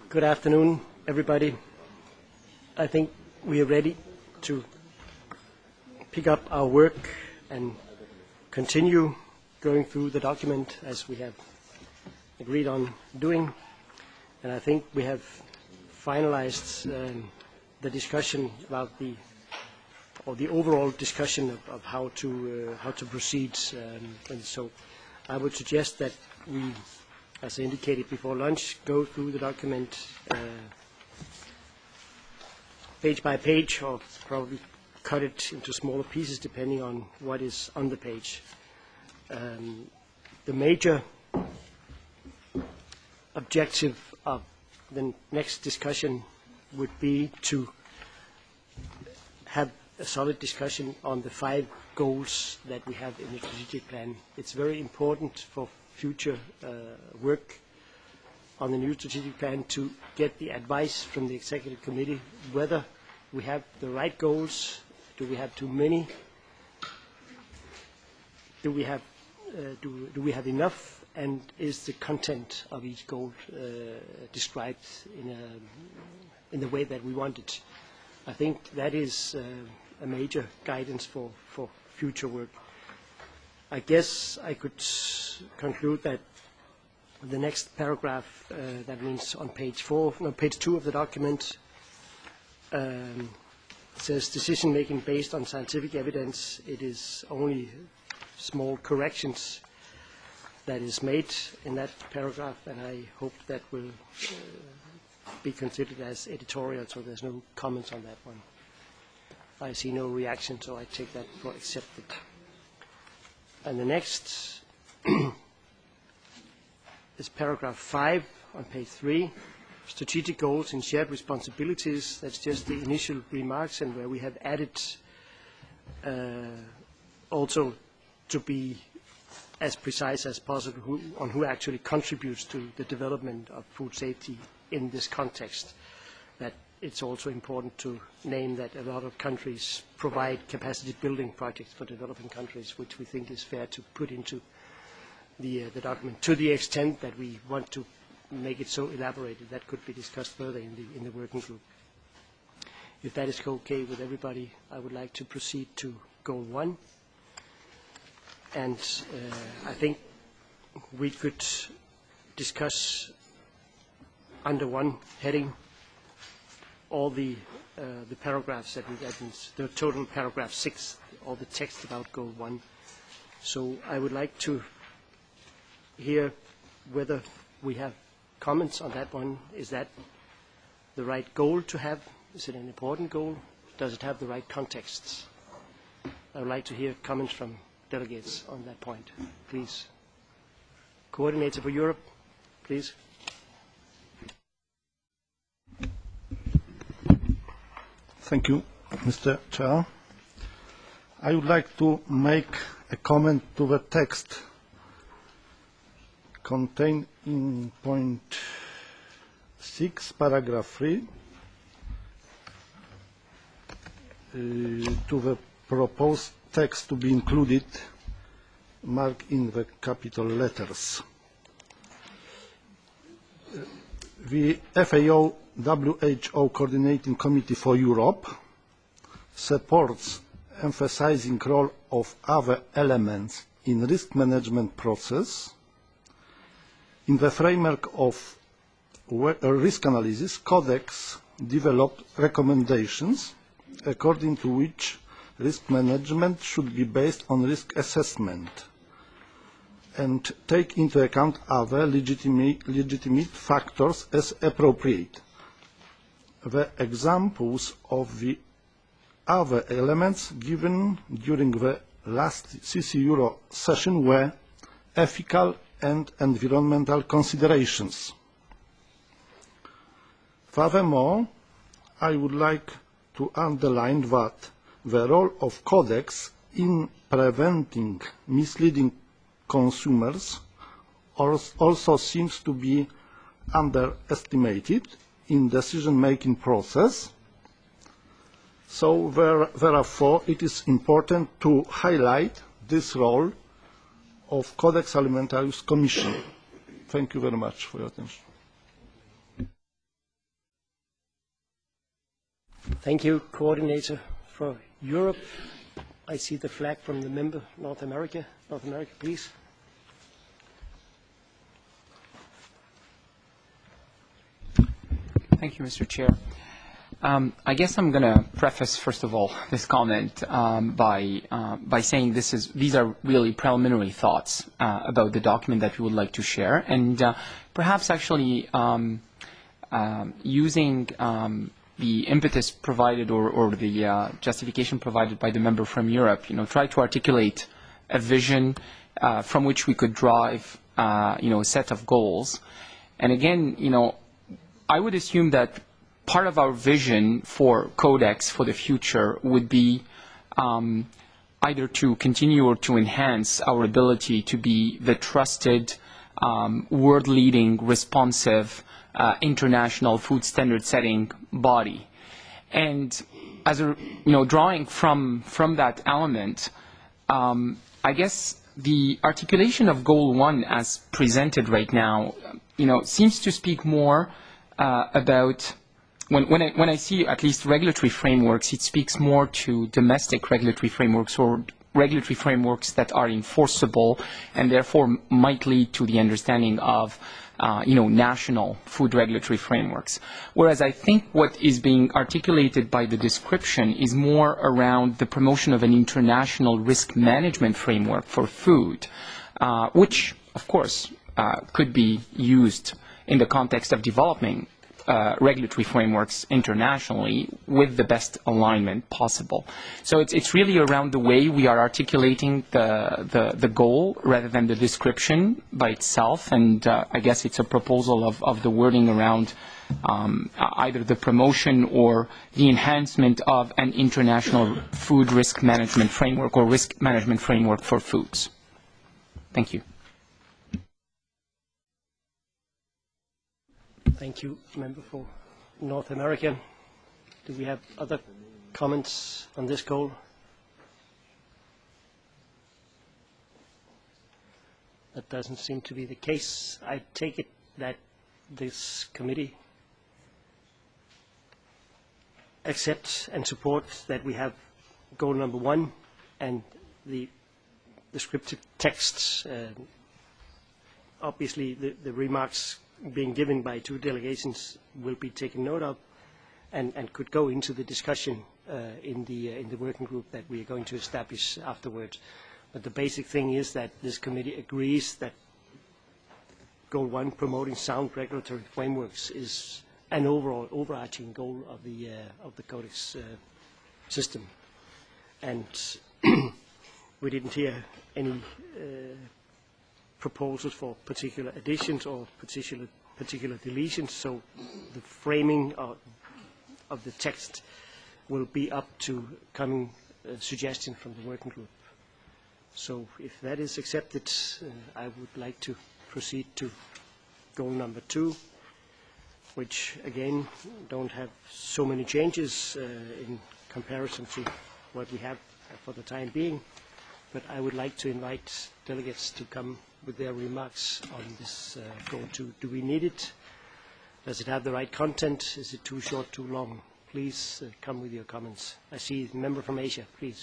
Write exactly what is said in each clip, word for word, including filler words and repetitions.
Good afternoon, everybody. I think we are ready to pick up our work and continue going through the document as we have agreed on doing. And I think we have finalized um, the discussion about the, or the overall discussion of, of how to uh, how to proceed. Um, and so I would suggest that we, as I indicated before lunch, go through the document uh, page by page, or probably cut it into smaller pieces depending on what is on the page. Um, the major objective of the next discussion would be to have a solid discussion on the five goals that we have in the strategic plan. It's very important for future uh, work on the new strategic plan to get the advice from the executive committee whether we have the right goals, do we have too many, do we have uh, do, do we have enough, and is the content of each goal uh, described in a in the way that we want it. I think that is uh, a major guidance for, for future work. I guess I could conclude that the next paragraph, uh, that means on page four, no, page two of the document, um, says decision-making based on scientific evidence. It is only small corrections that is made in that paragraph, and I hope that will uh, be considered as editorial, so there's no comments on that one. I see no reaction, so I take that for accepted. And the next is paragraph five on page three, strategic goals and shared responsibilities. That's just the initial remarks, and where we have added uh, also to be as precise as possible who, on who actually contributes to the development of food safety in this context. That it's also important to name that a lot of countries provide capacity building projects for developing countries, which we think is fair to put into the, uh, the document, to the extent that we want to make it so elaborated. That could be discussed further in the, in the working group. If that is okay with everybody, I would like to proceed to goal one. And uh, I think we could discuss under one heading all the, uh, the paragraphs that we that means the total paragraph six, all the text about goal one. So I would like to hear whether we have comments on that one. Is that the right goal to have? Is it an important goal? Does it have the right contexts? I would like to hear comments from delegates on that point, please. Coordinator for Europe, please. Thank you, Mister Chair. I would like to make a comment to the text contained in point six, paragraph three, uh, to the proposed text to be included, marked in the capital letters. Uh, the F A O W H O Coordinating Committee for Europe supports emphasizing the role of other elements in risk management process. In the framework of risk analysis, Codex developed recommendations according to which risk management should be based on risk assessment and take into account other legitimate, legitimate factors as appropriate. The examples of the other elements given during the last C C Euro session were ethical and environmental considerations. Furthermore, I would like to underline that the role of Codex in preventing misleading consumers also seems to be underestimated in decision-making process. So there, therefore, it is important to highlight this role of Codex Alimentarius Commission. Thank you very much for your attention. Thank you, Coordinator for Europe. I see the flag from the member, North America. North America, please. Thank you, Mister Chair. Um, I guess I'm going to preface, first of all, this comment um, by uh, by saying this is these are really preliminary thoughts uh, about the document that we would like to share, and uh, perhaps actually um, um, using um, the impetus provided or, or the uh, justification provided by the member from Europe, you know, try to articulate a vision uh, from which we could drive, uh, you know, a set of goals, and again, you know, I would assume that part of our vision for Codex for the future would be um, either to continue or to enhance our ability to be the trusted, um, world-leading, responsive, uh, international food standard-setting body. And as a, you know, drawing from from that element, um, I guess the articulation of Goal One as presented right now, you know, seems to speak more uh, about. When, when, I, when I see at least regulatory frameworks, it speaks more to domestic regulatory frameworks or regulatory frameworks that are enforceable and therefore might lead to the understanding of uh, you know, national food regulatory frameworks. Whereas I think what is being articulated by the description is more around the promotion of an international risk management framework for food, uh, which, of course, uh, could be used in the context of developing Uh, regulatory frameworks internationally with the best alignment possible. So it's, it's really around the way we are articulating the, the, the goal rather than the description by itself. And uh, I guess it's a proposal of, of the wording around um, either the promotion or the enhancement of an international food risk management framework or risk management framework for foods. Thank you. Thank you, Member for North America. Do we have other comments on this goal? That doesn't seem to be the case. I take it that this committee accepts and supports that we have goal number one and the descriptive texts. Uh, obviously, the, the remarks being given by two delegations will be taken note of and, and could go into the discussion uh, in, the, uh, in the working group that we are going to establish afterwards. But the basic thing is that this committee agrees that goal one, promoting sound regulatory frameworks, is an overall overarching goal of the, uh, of the Codex uh, system. And we didn't hear any uh, proposals for particular additions or particular particular deletions, so the framing of, of the text will be up to coming uh, suggestion from the working group. So if that is accepted, uh, I would like to proceed to goal number two, which again don't have so many changes uh, in comparison to what we have for the time being, but I would like to invite delegates to come with their remarks on this uh, goal two. Do we need it? Does it have the right content? Is it too short, too long? Please uh, come with your comments. I see a member from Asia, please.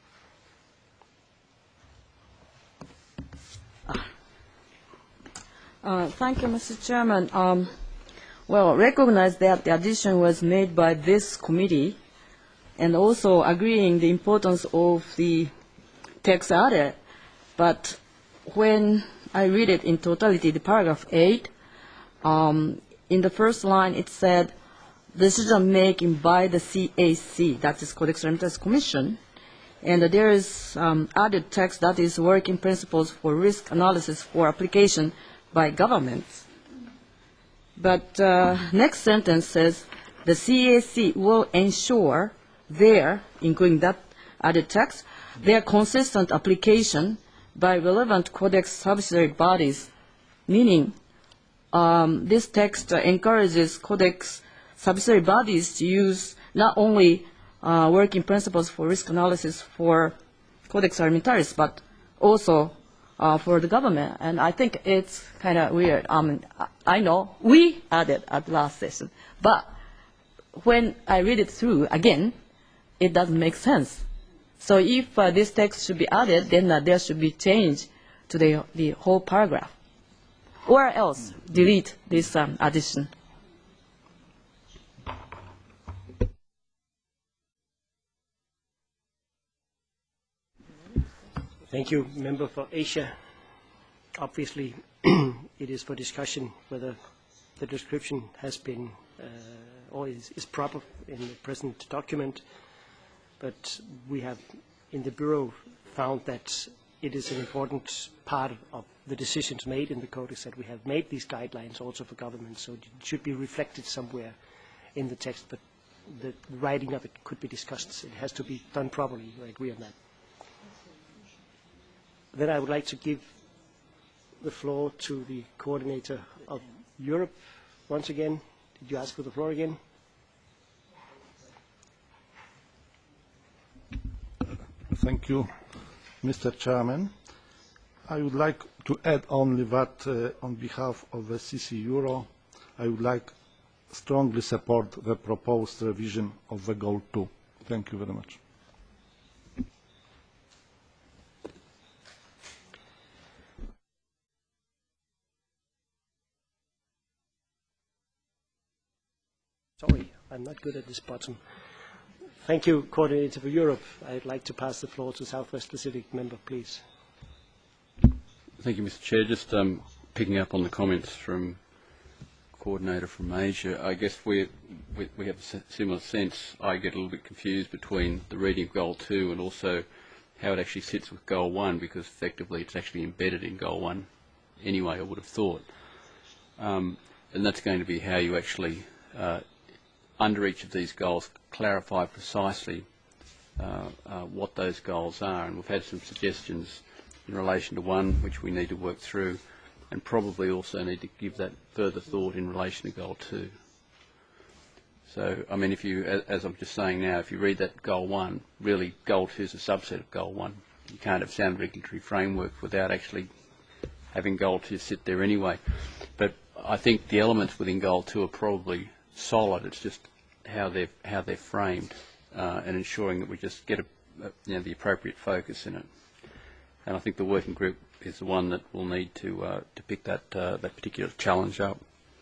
Uh, thank you, Mister Chairman. Um, well, recognize that the addition was made by this committee and also agreeing the importance of the text added, but when I read it in totality, the paragraph eight, um, in the first line it said, decision making by the C A C, that is Codex Alimentarius Commission, and there is um, added text that is working principles for risk analysis for application by governments. But uh, next sentence says, the C A C will ensure their, including that added text, their consistent application by relevant Codex subsidiary bodies, meaning um, this text uh, encourages Codex subsidiary bodies to use not only uh, working principles for risk analysis for Codex Alimentarius, but also uh, for the government. And I think it's kind of weird. Um, I know we added at last session, but when I read it through again, it doesn't make sense. So if uh, this text should be added, then uh, there should be change to the, the whole paragraph. Or else delete this um, addition. Thank you, Member for Asia. Obviously, it is for discussion whether the description has been uh, or is, is proper in the present document. But we have, in the Bureau, found that it is an important part of the decisions made in the Codex that we have made these guidelines also for government, so it should be reflected somewhere in the text, but the writing of it could be discussed. It has to be done properly. I agree on that. Then I would like to give the floor to the coordinator of Europe once again. Did you ask for the floor again? Thank you, Mister Chairman. I would like to add only that uh, on behalf of the C C Euro, I would like strongly support the proposed revision of the Goal two. Thank you very much. Sorry, I'm not good at this button. Thank you, Coordinator for Europe. I'd like to pass the floor to Southwest Pacific member, please. Thank you, Mister Chair. Just um, picking up on the comments from Coordinator from Asia, I guess we, we, we have a similar sense. I get a little bit confused between the reading of Goal two and also how it actually sits with Goal one, because effectively it's actually embedded in Goal one anyway, I would have thought. Um, and that's going to be how you actually uh, under each of these goals, clarify precisely uh, uh, what those goals are. And we've had some suggestions in relation to one, which we need to work through, and probably also need to give that further thought in relation to Goal two. So, I mean, if you, as, as I'm just saying now, if you read that Goal one, really Goal two is a subset of Goal one. You can't have sound regulatory framework without actually having Goal two sit there anyway. But I think the elements within Goal two are probably solid. It's just how they're how they're framed, uh, and ensuring that we just get a, a, you know, the appropriate focus in it. And I think the working group is the one that will need to uh, to pick that uh, that particular challenge up.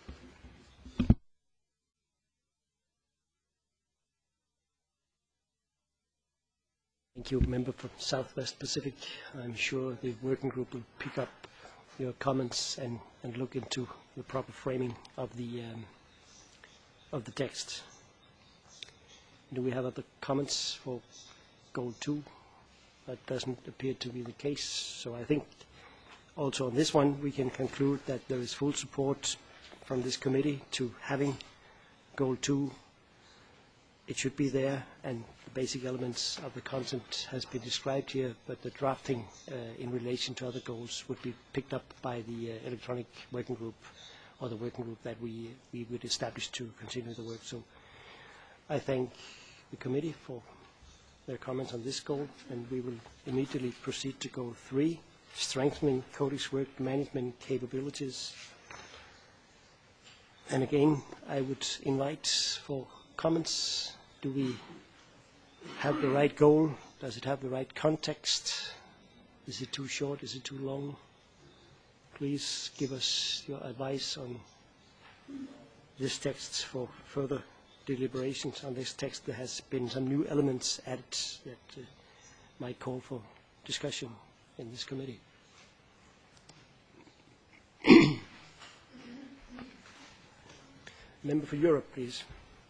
Thank you, Member for Southwest Pacific. I'm sure the working group will pick up your comments and, and look into the proper framing of the um, of the text. Do we have other comments for Goal two? That doesn't appear to be the case. So I think also on this one we can conclude that there is full support from this committee to having Goal two. It should be there, and the basic elements of the content has been described here, but the drafting uh, in relation to other goals would be picked up by the uh, electronic working group, or the working group that we, we would establish to continue the work. So I thank the committee for their comments on this goal, and we will immediately proceed to Goal three, strengthening Codex work management capabilities. And again, I would invite for comments. Do we have the right goal? Does it have the right context? Is it too short? Is it too long? Please give us your advice on this text for further deliberations on this text. There has been some new elements added that uh, might call for discussion in this committee. Member for Europe, please.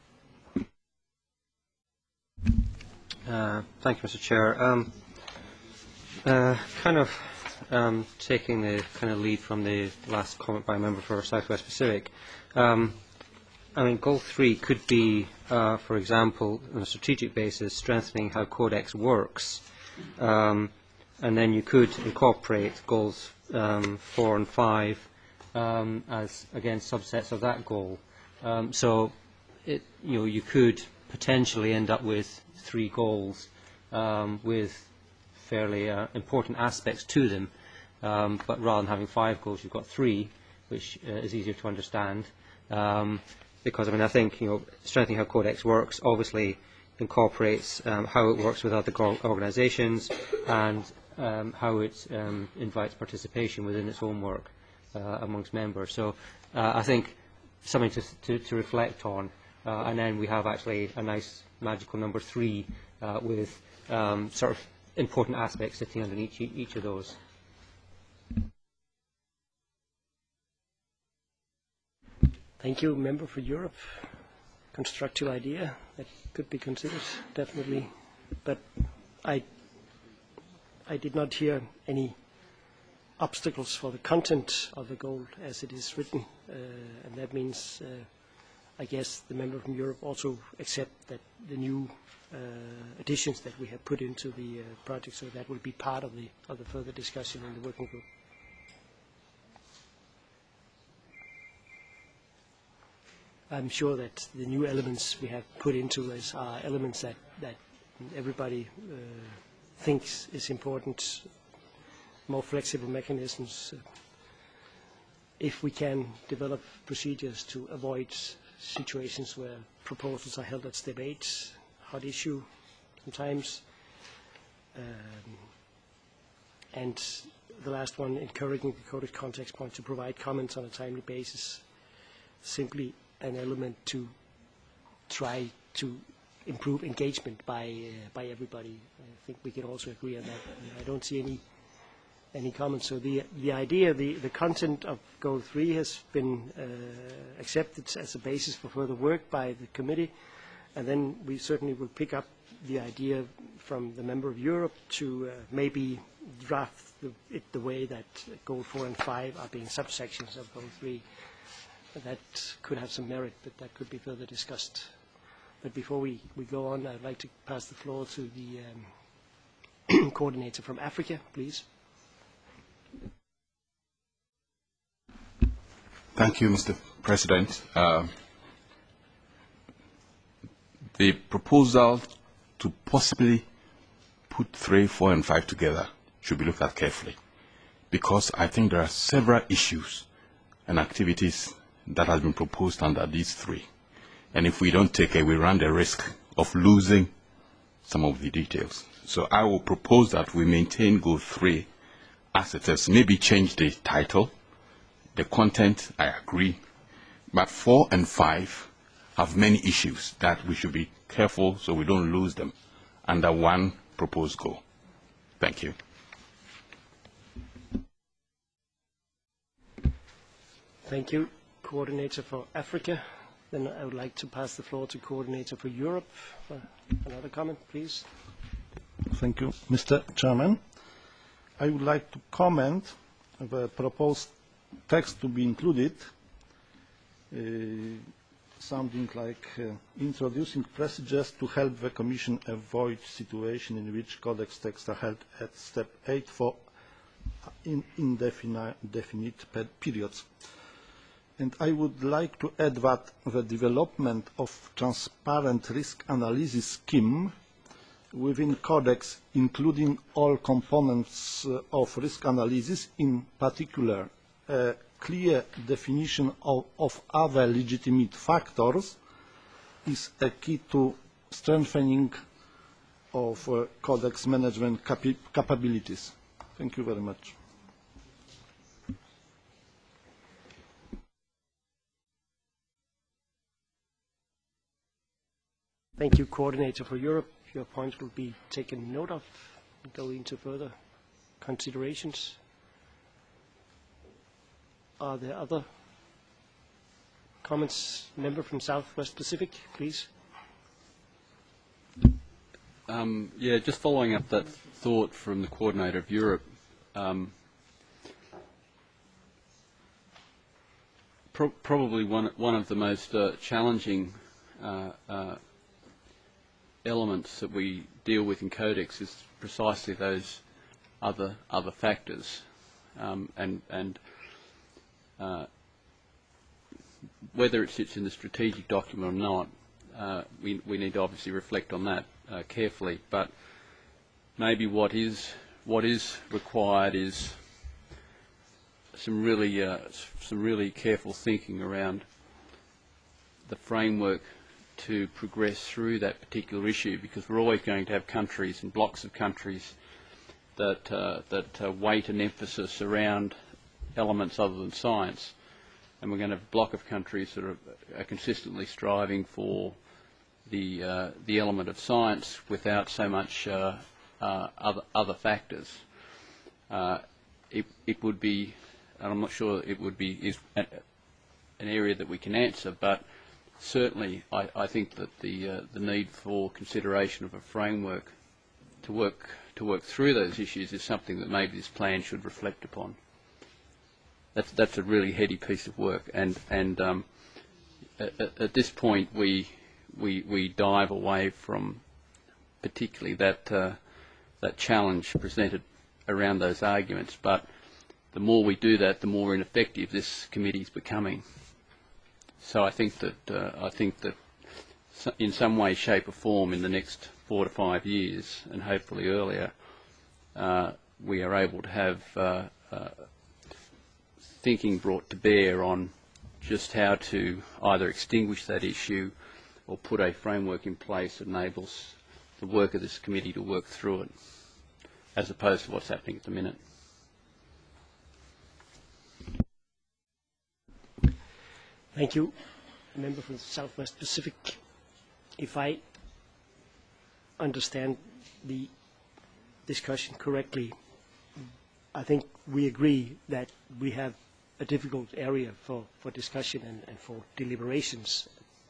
Uh, thank you, Mister Chair. Um, uh, kind of um, taking the kind of lead from the last comment by a member for Southwest Pacific. Um, I mean, Goal three could be, uh, for example, on a strategic basis, strengthening how Codex works, um, and then you could incorporate goals um, four and five um, as again subsets of that goal. Um, so, it, you know, you could potentially end up with three goals um, with fairly uh, important aspects to them, um, but rather than having five goals, you've got three, which uh, is easier to understand. Um, because I mean I think you know strengthening how Codex works obviously incorporates um, how it works with other organisations and um, how it um, invites participation within its own work uh, amongst members. So uh, I think something to, to, to reflect on, uh, and then we have actually a nice magical number three uh, with um, sort of important aspects sitting underneath each, each of those. Thank you, Member for Europe. Constructive idea that could be considered, definitely. But I, I did not hear any obstacles for the content of the goal as it is written, uh, and that means, uh, I guess, the Member from Europe also accept that the new uh, additions that we have put into the uh, project, so that will be part of the, of the further discussion in the working group. I'm sure that the new elements we have put into this are elements that, that everybody uh, thinks is important, more flexible mechanisms. Uh, if we can develop procedures to avoid situations where proposals are held at step eight, hot issue sometimes. Um, and the last one, encouraging the coded context point to provide comments on a timely basis, simply an element to try to improve engagement by uh, by everybody. I think we can also agree on that. I don't see any any comments. So the the idea, the the content of goal three has been uh, accepted as a basis for further work by the committee, and then we certainly will pick up the idea from the Member of Europe to uh, maybe draft the, it the way that goal four and five are being subsections of goal three. That could have some merit, but that could be further discussed. But before we, we go on, I'd like to pass the floor to the um, coordinator from Africa, please. Thank you, Mister President. Uh, the proposal to possibly put three, four, and five together should be looked at carefully, because I think there are several issues and activities that has been proposed under these three. And if we don't take it, we run the risk of losing some of the details. So I will propose that we maintain goal three as it is, maybe change the title, the content, I agree, but four and five have many issues that we should be careful so we don't lose them under one proposed goal. Thank you. Thank you, Coordinator for Africa. Then I would like to pass the floor to Coordinator for Europe for another comment, please. Thank you, Mister Chairman. I would like to comment on the proposed text to be included, uh, something like uh, introducing procedures to help the Commission avoid situation in which Codex texts are held at step eight for in indefinite definite periods. And I would like to add that the development of transparent risk analysis scheme within Codex, including all components uh, of risk analysis, in particular a clear definition of, of other legitimate factors, is a key to strengthening of uh, Codex management capi capabilities. Thank you very much. Thank you, Coordinator for Europe. Your points will be taken note of and go into further considerations. Are there other comments? Member from Southwest Pacific, please. Um, yeah, just following up that thought from the Coordinator of Europe. Um, pro probably one, one of the most uh, challenging uh, uh, elements that we deal with in Codex is precisely those other other factors, um, and and uh, whether it sits in the strategic document or not, uh, we we need to obviously reflect on that uh, carefully. But maybe what is what is required is some really uh, some really careful thinking around the framework to progress through that particular issue, because we're always going to have countries and blocks of countries that, uh, that uh, weight an emphasis around elements other than science. And we're going to have a block of countries that are, are consistently striving for the, uh, the element of science without so much uh, uh, other, other factors. Uh, it, it would be, and I'm not sure it would be is a, an area that we can answer, but certainly I, I think that the, uh, the need for consideration of a framework to work, to work through those issues is something that maybe this plan should reflect upon. That's, that's a really heady piece of work, and, and um, at, at this point we, we, we dive away from particularly that, uh, that challenge presented around those arguments, but the more we do that, the more ineffective this committee is becoming. So I think that, uh, I think that in some way, shape or form in the next four to five years, and hopefully earlier, uh, we are able to have uh, uh, thinking brought to bear on just how to either extinguish that issue or put a framework in place that enables the work of this committee to work through it, as opposed to what's happening at the minute. Thank you. A member from the Southwest Pacific. If I understand the discussion correctly, I think we agree that we have a difficult area for, for discussion and, and for deliberations,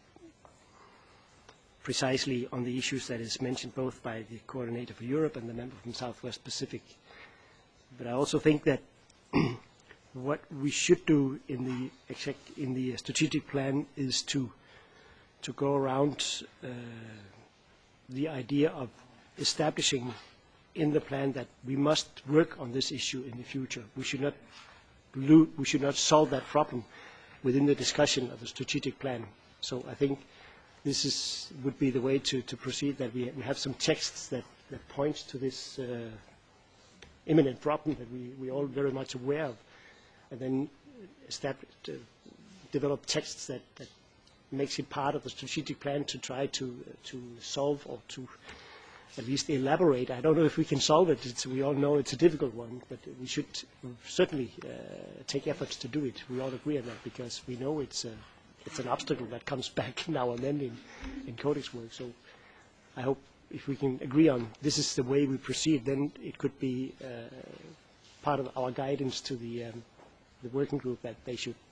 precisely on the issues that is mentioned both by the coordinator for Europe and the member from Southwest Pacific. But I also think that what we should do in the, exec- in the strategic plan is to, to go around uh, the idea of establishing in the plan that we must work on this issue in the future. We should not lo- we should not solve that problem within the discussion of the strategic plan. So I think this is, would be the way to, to proceed, that we, we have some texts that, that point to this uh, imminent problem that we, we all very much aware of, and then establish, uh, develop texts that, that makes it part of the strategic plan to try to, uh, to solve or to at least elaborate. I don't know if we can solve it. It's, we all know it's a difficult one, but we should certainly uh, take efforts to do it. We all agree on that, because we know it's, a, it's an obstacle that comes back now and then in, in Codex work. So I hope if we can agree on this is the way we proceed, then it could be uh, part of our guidance to the, um, the working group that they should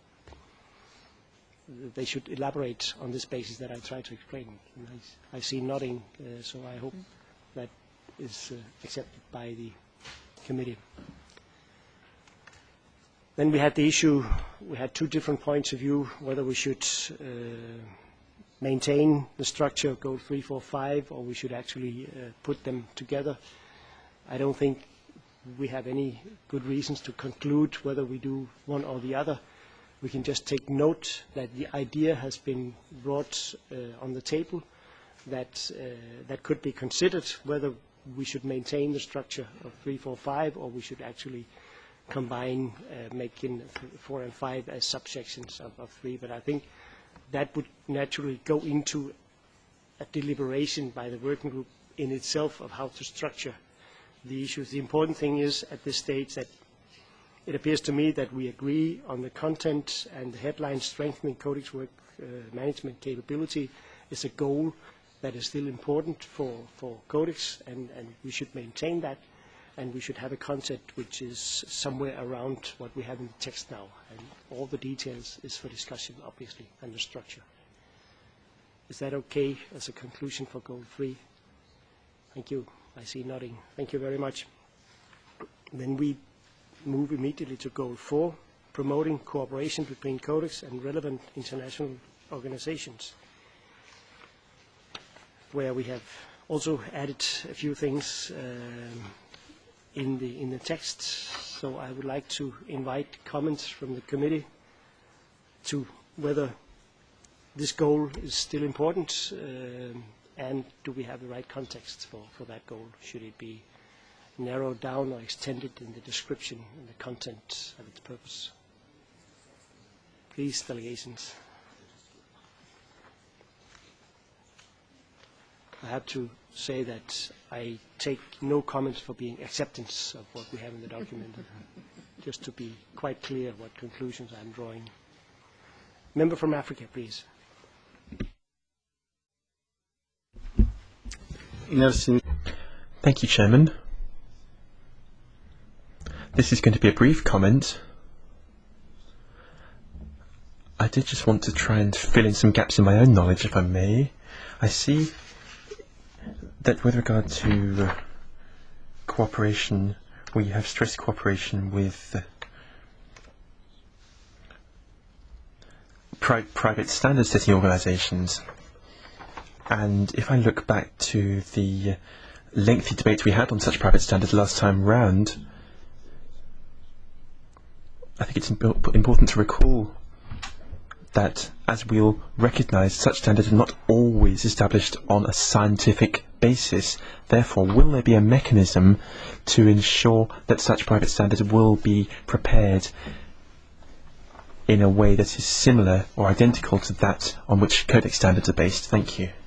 they should elaborate on this basis that I try to explain. And I, I see nodding, uh, so I hope that is uh, accepted by the committee. Then we had the issue, we had two different points of view, whether we should uh, maintain the structure of Goal three, four, five, or we should actually uh, put them together. I don't think we have any good reasons to conclude whether we do one or the other. We can just take note that the idea has been brought uh, on the table, that uh, that could be considered whether we should maintain the structure of three, four, five, or we should actually combine, uh, making four and five as subsections of, of three. But I think that would naturally go into a deliberation by the working group in itself of how to structure the issues. The important thing is at this stage that it appears to me that we agree on the content, and the headline strengthening Codex work uh, management capability is a goal that is still important for, for Codex, and, and we should maintain that, and we should have a content which is somewhere around what we have in the text now, and all the details is for discussion, obviously, and the structure. Is that okay as a conclusion for Goal three? Thank you. I see nodding. Thank you very much. Then we move immediately to Goal four, promoting cooperation between Codex and relevant international organizations, where we have also added a few things um, in the in the text. So I would like to invite comments from the committee to whether this goal is still important, um, and do we have the right context for, for that goal? Should it be narrowed down or extended in the description and the content of its purpose? Please, delegations. I have to say that I take no comments for being acceptance of what we have in the document, just to be quite clear what conclusions I'm drawing. Member from Africa, please. Merci. Thank you, Chairman. This is going to be a brief comment. I did just want to try and fill in some gaps in my own knowledge, if I may. I see that with regard to uh, cooperation, we have stressed cooperation with uh, pri private standard setting organisations. And if I look back to the uh, lengthy debate we had on such private standards last time round, I think it's imp important to recall that, as we'll recognise, such standards are not always established on a scientific basis. Therefore, will there be a mechanism to ensure that such private standards will be prepared in a way that is similar or identical to that on which Codex standards are based? Thank you.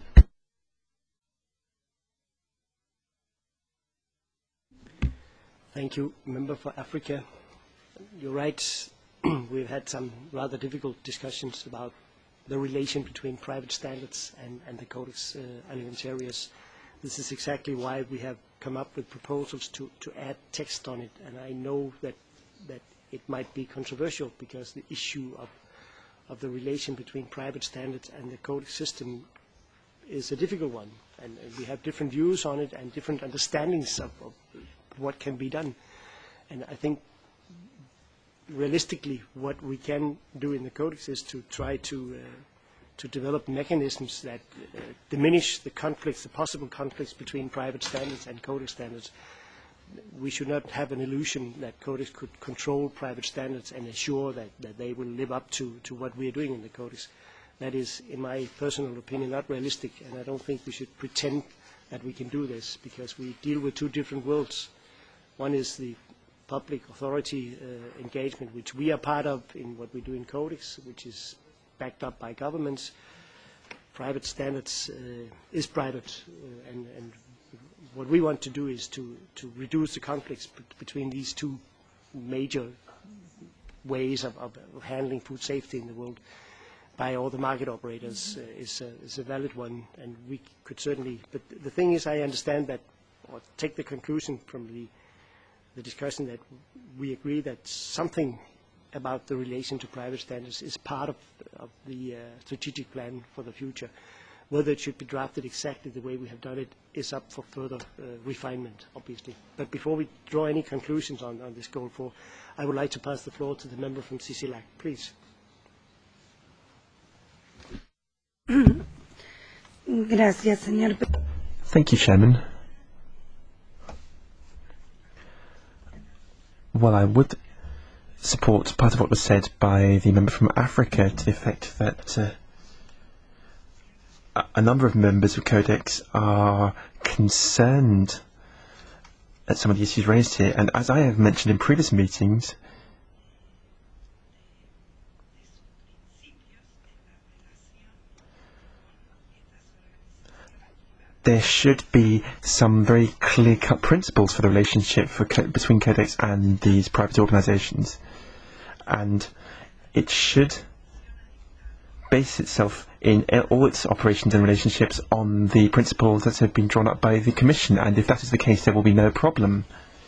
Thank you, Member for Africa. You're right. We've had some rather difficult discussions about the relation between private standards and, and the Codex uh, Alimentarius. This is exactly why we have come up with proposals to, to add text on it. And I know that, that it might be controversial because the issue of, of the relation between private standards and the Codex system is a difficult one. And, and we have different views on it and different understandings of, of what can be done. And I think realistically, what we can do in the Codex is to try to uh, to develop mechanisms that uh, diminish the conflicts, the possible conflicts between private standards and Codex standards. We should not have an illusion that Codex could control private standards and ensure that, that they will live up to, to what we are doing in the Codex. That is, in my personal opinion, not realistic, and I don't think we should pretend that we can do this, because we deal with two different worlds. One is the public authority uh, engagement, which we are part of in what we do in Codex, which is backed up by governments. Private standards uh, is private, uh, and, and what we want to do is to, to reduce the conflicts between these two major ways of, of, of handling food safety in the world by all the market operators uh, is, a, is a valid one, and we could certainly, but the thing is, I understand that, or take the conclusion from the the discussion that we agree that something about the relation to private standards is part of, of the uh, strategic plan for the future. Whether it should be drafted exactly the way we have done it is up for further uh, refinement, obviously. But before we draw any conclusions on, on this goal four, I would like to pass the floor to the member from CICILAC, please. Gracias, señor. Thank you, Chairman. Well, I would support part of what was said by the member from Africa to the effect that uh, a number of members of Codex are concerned at some of the issues raised here. And as I have mentioned in previous meetings, there should be some very clear-cut principles for the relationship for co between Codex and these private organisations. And it should base itself in all its operations and relationships on the principles that have been drawn up by the Commission. And if that is the case, there will be no problem.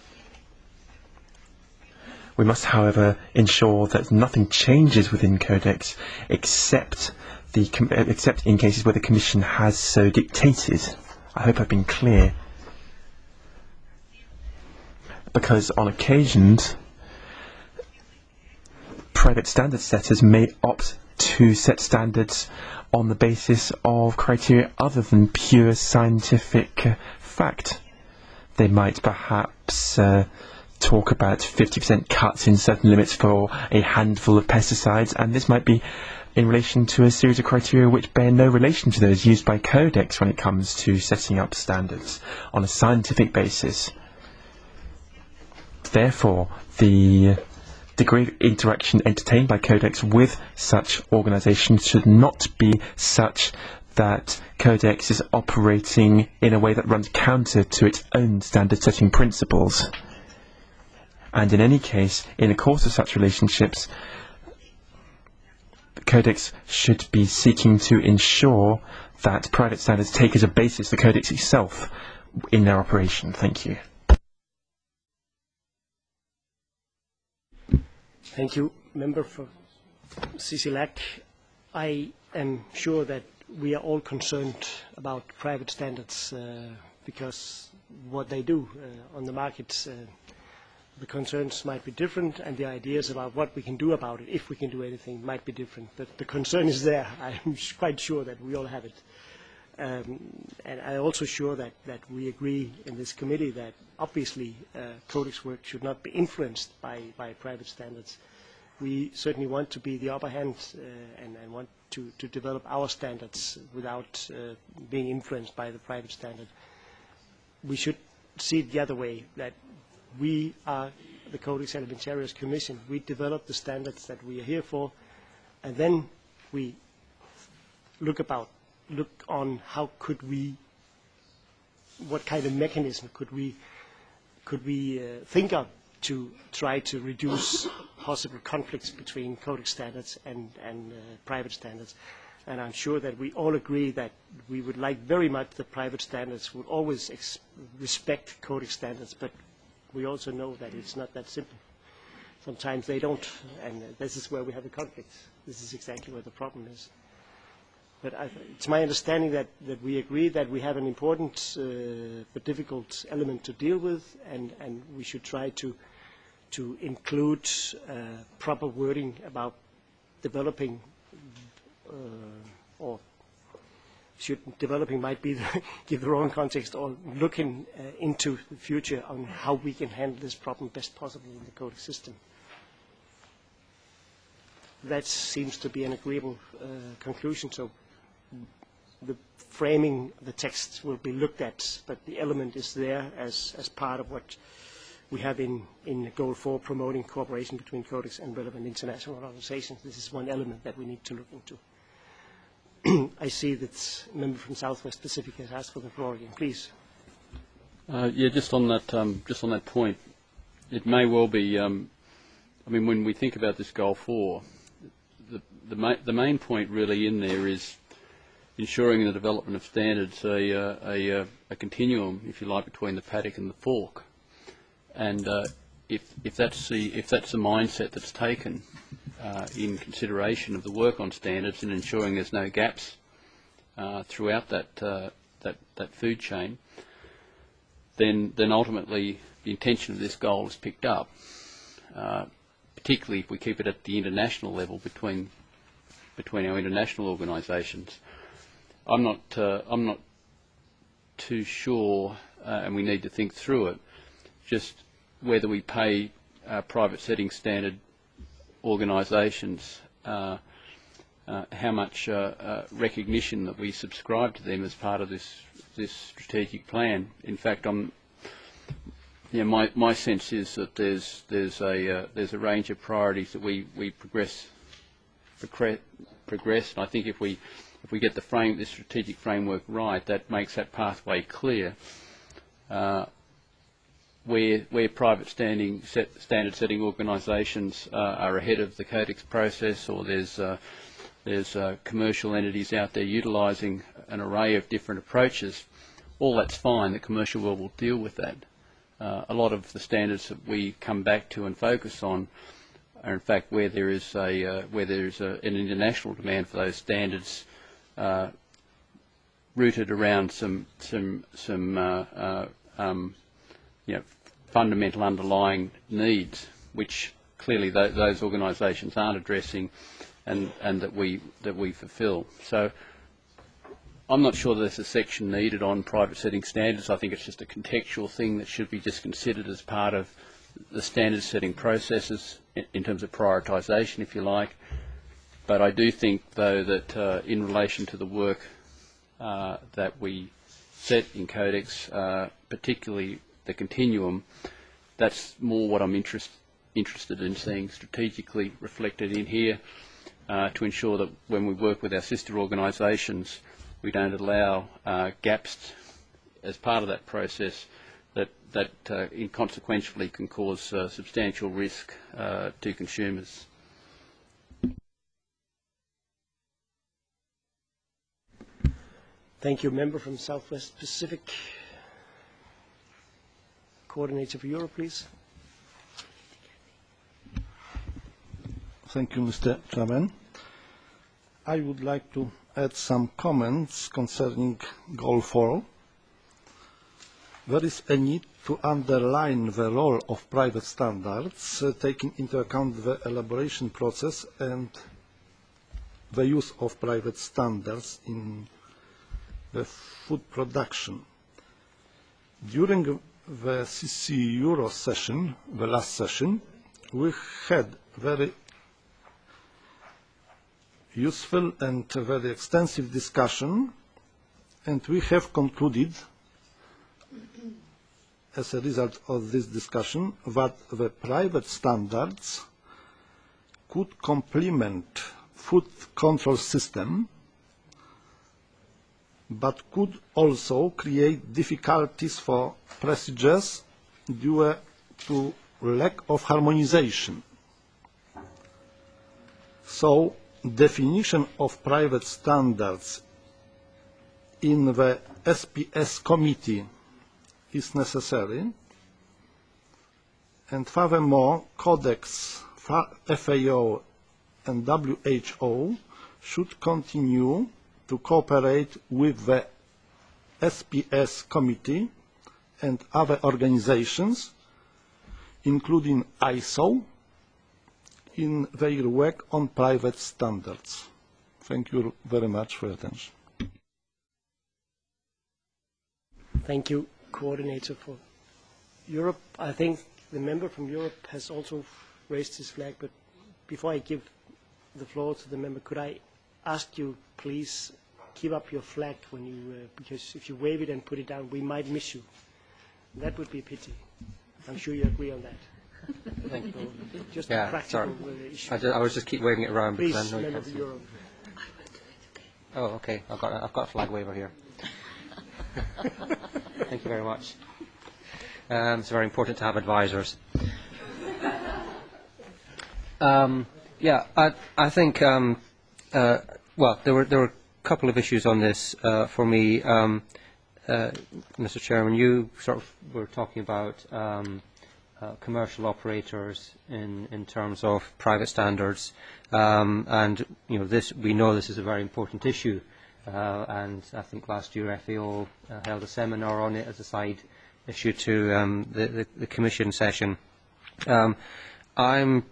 We must, however, ensure that nothing changes within Codex except, the, except in cases where the Commission has so dictated. I hope I've been clear. Because on occasions, private standard setters may opt to set standards on the basis of criteria other than pure scientific uh, fact. They might perhaps uh, talk about fifty percent cuts in certain limits for a handful of pesticides, and this might be in relation to a series of criteria which bear no relation to those used by Codex when it comes to setting up standards on a scientific basis. Therefore, the degree of interaction entertained by Codex with such organisations should not be such that Codex is operating in a way that runs counter to its own standard-setting principles. And in any case, in the course of such relationships, the Codex should be seeking to ensure that private standards take as a basis the Codex itself in their operation. Thank you. Thank you, Member for Sisilak. I am sure that we are all concerned about private standards uh, because what they do uh, on the markets, uh, the concerns might be different and the ideas about what we can do about it, if we can do anything, might be different. But the concern is there. I'm quite sure that we all have it. Um, and I'm also sure that, that we agree in this committee that obviously uh, Codex work should not be influenced by, by private standards. We certainly want to be the upper hand uh, and, and want to, to develop our standards without uh, being influenced by the private standard. We should see it the other way, that we are the Codex Alimentarius Commission. We develop the standards that we are here for, and then we look about, look on how could we, what kind of mechanism could we, could we uh, think of to try to reduce possible conflicts between Codex standards and, and uh, private standards. And I'm sure that we all agree that we would like very much that private standards would always ex respect Codex standards, but we also know that it's not that simple. Sometimes they don't, and this is where we have the conflicts. This is exactly where the problem is. But I, it's my understanding that, that we agree that we have an important uh, but difficult element to deal with, and, and we should try to to include uh, proper wording about developing, uh, or should developing might be the, give the wrong context, or looking uh, into the future on how we can handle this problem best possible in the Codex system. That seems to be an agreeable uh, conclusion. So the framing of the text will be looked at, but the element is there as, as part of what we have in, in Goal four, promoting cooperation between Codex and relevant international organizations. This is one element that we need to look into. I see that a member from Southwest Pacific has asked for the floor again. Please. Uh, yeah, just on that, um, just on that point, it may well be. Um, I mean, when we think about this Goal four, the the, ma the main point really in there is ensuring the development of standards a, uh, a, uh, a continuum, if you like, between the paddock and the fork. And uh, if, if, that's the, if that's the mindset that's taken uh, in consideration of the work on standards and ensuring there's no gaps uh, throughout that, uh, that, that food chain, then, then ultimately the intention of this goal is picked up, uh, particularly if we keep it at the international level between, between our international organisations. I'm not, uh, I'm not too sure, uh, and we need to think through it, just whether we pay uh, private setting standard organisations uh, uh, how much uh, uh, recognition that we subscribe to them as part of this this strategic plan. In fact, I'm, you know, my my sense is that there's there's a uh, there's a range of priorities that we we progress progress, and I think if we if we get the frame this strategic framework right, that makes that pathway clear. Uh, Where, where private standing set, standard setting organisations uh, are ahead of the Codex process, or there's, uh, there's uh, commercial entities out there utilising an array of different approaches, all that's fine. The commercial world will deal with that. Uh, a lot of the standards that we come back to and focus on are in fact where there is, a, uh, where there is a, an international demand for those standards uh, rooted around some, some, some uh, uh, um, you know, fundamental underlying needs, which clearly th those organisations aren't addressing, and, and that we that we fulfil. So I'm not sure that there's a section needed on private setting standards. I think it's just a contextual thing that should be just considered as part of the standard setting processes in, in terms of prioritisation, if you like. But I do think, though, that uh, in relation to the work uh, that we set in Codex, uh, particularly the continuum, that's more what I'm interest, interested in seeing strategically reflected in here, uh, to ensure that when we work with our sister organisations, we don't allow uh, gaps as part of that process that, that uh, inconsequentially can cause uh, substantial risk uh, to consumers. Thank you. Member from Southwest Pacific. Coordinator for Europe, please. Thank you, Mister Chairman. I would like to add some comments concerning Goal four. There is a need to underline the role of private standards, uh, taking into account the elaboration process and the use of private standards in the food production. During the C C Euro session, the last session, we had very useful and very extensive discussion, and we have concluded as a result of this discussion that the private standards could complement food control system, but could also create difficulties for procedures due to lack of harmonization. So, definition of private standards in the S P S committee is necessary, and furthermore, Codex, F A O and W H O should continue to cooperate with the S P S committee and other organizations, including I S O, in their work on private standards. Thank you very much for your attention. Thank you, Coordinator for Europe. I think the member from Europe has also raised his flag, but before I give the floor to the member, could I ask you, please, keep up your flag when you, uh, because if you wave it and put it down, we might miss you. That would be a pity. I'm sure you agree on that. Thank you. So, just yeah, a practical sorry. uh, issue. I, just, I was just keep waving it around Please, because I know you member can't of see. Europe. Oh, okay. I've got a, I've got a flag waver here. Thank you very much. Um, it's very important to have advisors. Um, yeah, I, I think. Um, uh, well, there were there were a couple of issues on this uh, for me, um, uh, Mister Chairman. You sort of were talking about um, uh, commercial operators in in terms of private standards, um, and you know this. We know this is a very important issue. Uh, and I think last year F A O uh, held a seminar on it as a side issue to um, the, the, the Commission session. Um, I'm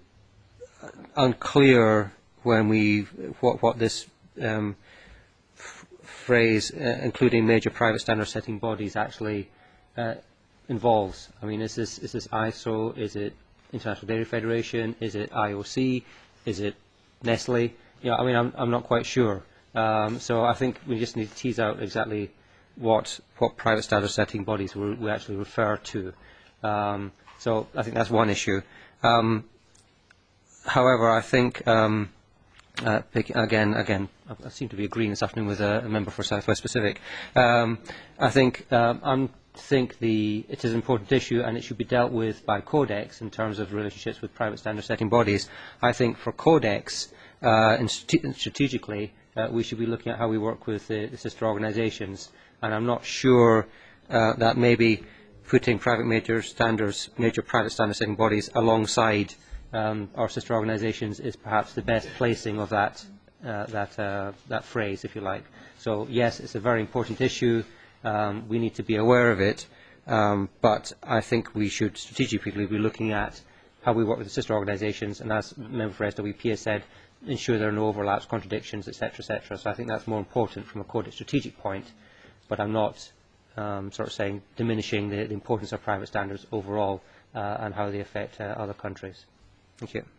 unclear when we what, what this um, f phrase, uh, including major private standard setting bodies, actually uh, involves. I mean, is this is this I S O? Is it International Dairy Federation? Is it I O C? Is it Nestle? You know, I mean, I'm I'm not quite sure. Um, so I think we just need to tease out exactly what what private standard setting bodies we, we actually refer to. Um, so I think that's one issue. Um, however, I think um, uh, again, again, I seem to be agreeing this afternoon with a, a member for South West Pacific. Um, I think um, I think the it is an important issue and it should be dealt with by Codex in terms of relationships with private standard setting bodies. I think for Codex, uh, and strate strategically. Uh, we should be looking at how we work with the, the sister organisations, and I'm not sure uh, that maybe putting private major standards, major private standard setting bodies alongside um, our sister organisations is perhaps the best placing of that uh, that uh, that phrase, if you like. So yes, it's a very important issue. Um, we need to be aware of it, um, but I think we should strategically be looking at how we work with the sister organisations, and as Member for S W P has said, ensure there are no overlaps, contradictions, et cetera, et cetera. So I think that's more important from a Codex strategic point, but I'm not um, sort of saying diminishing the, the importance of private standards overall uh, and how they affect uh, other countries. Thank you.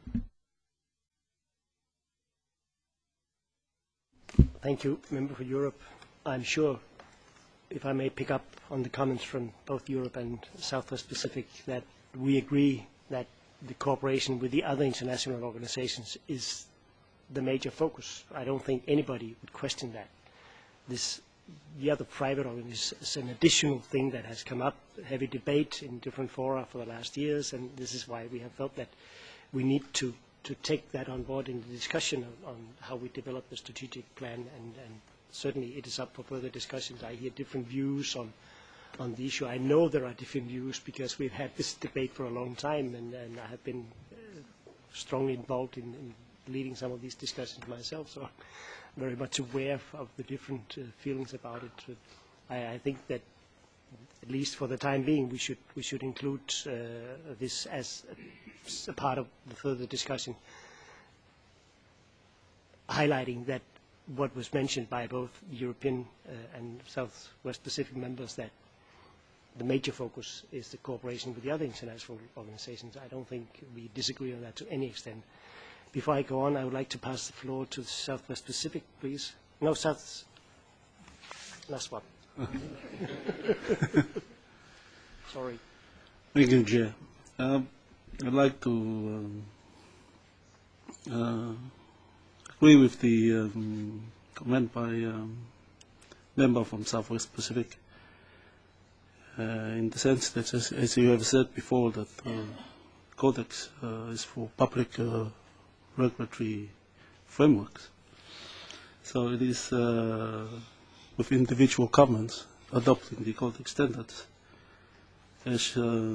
Thank you, Member for Europe. I'm sure, if I may pick up on the comments from both Europe and Southwest Pacific, that we agree that the cooperation with the other international organizations is the major focus. I don't think anybody would question that. this the other private organization is an additional thing that has come up, heavy debate in different fora for the last years, and this is why we have felt that we need to, to take that on board in the discussion on, on how we develop the strategic plan, and, and certainly it is up for further discussions. I hear different views on, on the issue. I know there are different views because we've had this debate for a long time, and, and I have been uh, strongly involved in, in leading some of these discussions myself, so very much aware of the different uh, feelings about it. But I, I think that, at least for the time being, we should we should include uh, this as a, a part of the further discussion, highlighting that what was mentioned by both European uh, and Southwest Pacific members, that the major focus is the cooperation with the other international organizations. I don't think we disagree on that to any extent. Before I go on, I would like to pass the floor to the Southwest Pacific, please. No, South. Last one. Sorry. Thank you, Chair. Um, I'd like to um, uh, agree with the um, comment by um, member from Southwest Pacific, uh, in the sense that, as, as you have said before, that uh, Codex uh, is for public uh, regulatory frameworks. So it is uh, with individual governments adopting the Codex standards as, uh,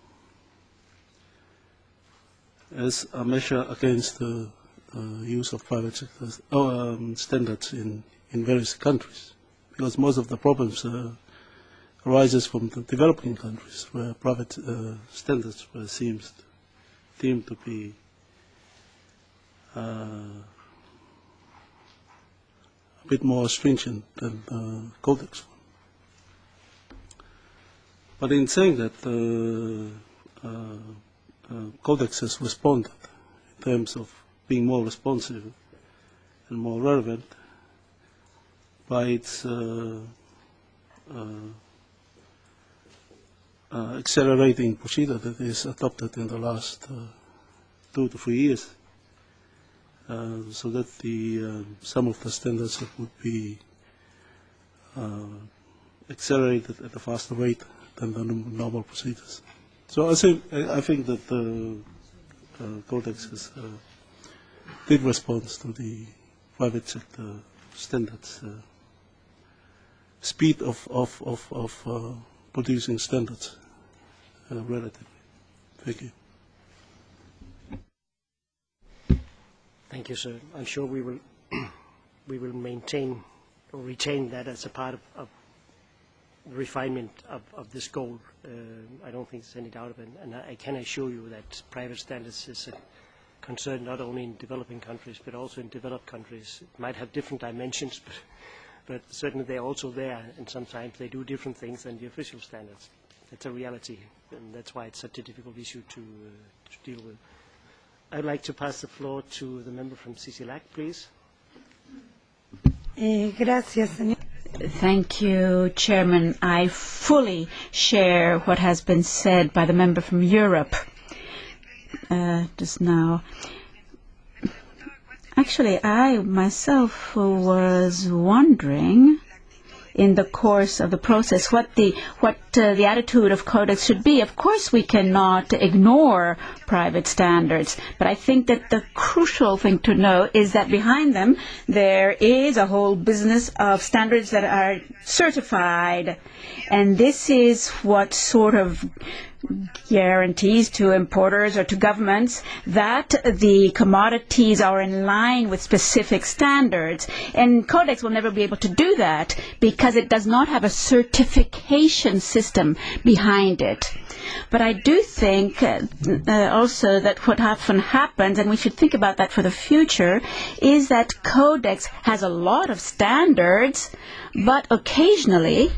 as a measure against the uh, use of private sectors, oh, um, standards in, in various countries. Because most of the problems uh, arises from the developing countries where private uh, standards were seems deemed to be Uh, a bit more stringent than the Codex. But in saying that, uh, uh, uh, Codex has responded in terms of being more responsive and more relevant by its uh, uh, uh, accelerating procedure that is adopted in the last uh, two to three years. Uh, so that the uh, some of the standards would be uh, accelerated at a faster rate than the normal procedures. So I think I think that the uh, Codex has uh, did respond to the private sector standards, uh, speed of of of, of uh, producing standards uh, relatively. Thank you. Thank you, sir. I'm sure we will we will maintain or retain that as a part of, of refinement of, of this goal. Uh, I don't think there's any doubt of it. And I, I can assure you that private standards is a concern not only in developing countries but also in developed countries. It might have different dimensions, but, but certainly they're also there, and sometimes they do different things than the official standards. That's a reality, and that's why it's such a difficult issue to, uh, to deal with. I'd like to pass the floor to the member from CICILAC, please. Eh, gracias, señor. Thank you, Chairman. I fully share what has been said by the member from Europe uh, just now. Actually, I myself was wondering in the course of the process what the what uh, the attitude of Codex should be. Of course, we cannot ignore private standards, but I think that the crucial thing to know is that behind them there is a whole business of standards that are certified, and this is what sort of guarantees to importers or to governments that the commodities are in line with specific standards. And Codex will never be able to do that because it does not have a certification system behind it. But I do think uh, uh, also that what often happens, and we should think about that for the future, is that Codex has a lot of standards, but occasionally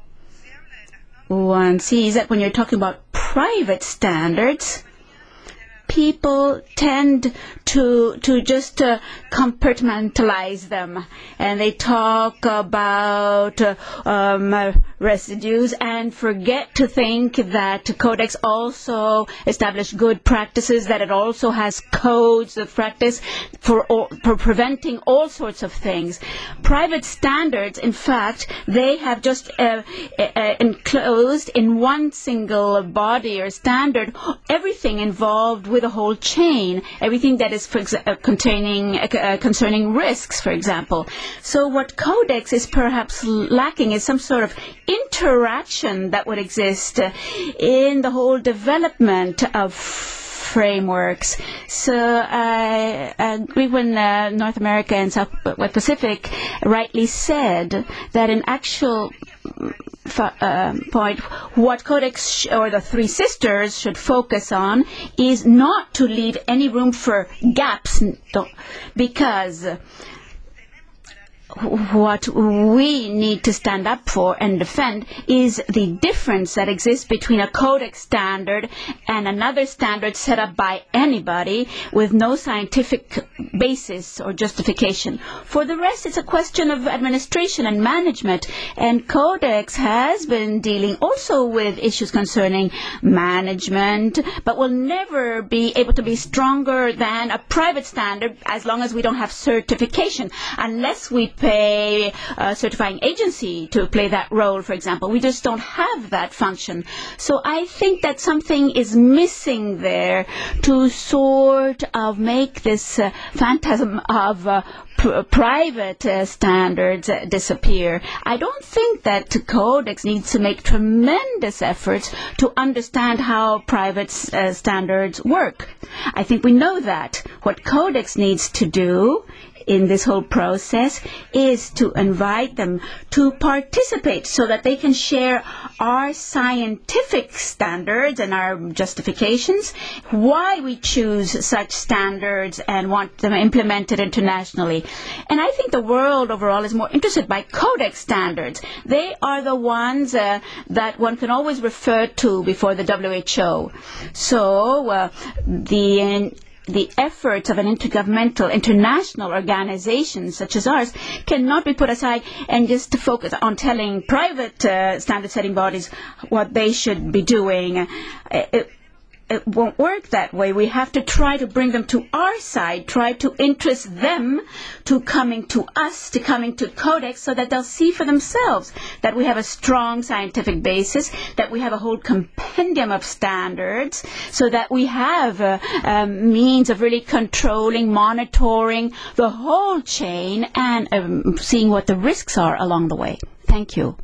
one sees that when you're talking about private standards, people tend to to just uh, compartmentalize them, and they talk about uh, um, uh, residues and forget to think that Codex also established good practices, that it also has codes of practice for, all, for preventing all sorts of things. Private standards, in fact, they have just uh, uh, enclosed in one single body or standard everything involved with a whole chain, everything that is for ex- uh, containing uh, concerning risks, for example. So what Codex is perhaps lacking is some sort of interaction that would exist uh, in the whole development of frameworks. So I agree when uh, North America and South Pacific rightly said that in actual uh, point, what Codex sh- or the Three Sisters should focus on is not to leave any room for gaps, because what we need to stand up for and defend is the difference that exists between a Codex standard and another standard set up by anybody with no scientific basis or justification. For the rest, it's a question of administration and management, and Codex has been dealing also with issues concerning management, but will never be able to be stronger than a private standard as long as we don't have certification, unless we pay a certifying agency to play that role, for example. We just don't have that function. So I think that something is missing there to sort of make this uh, phantasm of uh, pr- private uh, standards uh, disappear. I don't think that Codex needs to make tremendous efforts to understand how private uh, standards work. I think we know that. What Codex needs to do in this whole process is to invite them to participate so that they can share our scientific standards and our justifications, why we choose such standards and want them implemented internationally. And I think the world overall is more interested by Codex standards. They are the ones uh, that one can always refer to before the W H O. So uh, the uh, the efforts of an intergovernmental international organization such as ours cannot be put aside and just to focus on telling private uh, standard setting bodies what they should be doing. It, it won't work that way. We have to try to bring them to our side, try to interest them to coming to us, to coming to Codex, so that they'll see for themselves that we have a strong scientific basis, that we have a whole compendium of standards, so that we have uh, um, means of really controlling, monitoring the whole chain and um, seeing what the risks are along the way. Thank you.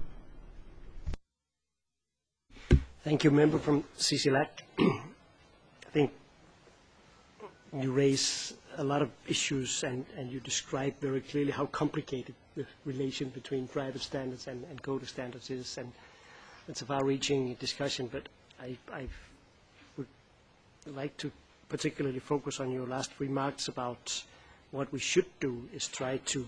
Thank you, member from C C L A C. I think you raise a lot of issues and, and you describe very clearly how complicated the relation between private standards and, and Codex standards is, and it's a far-reaching discussion, but I, I would like to particularly focus on your last remarks about what we should do is try to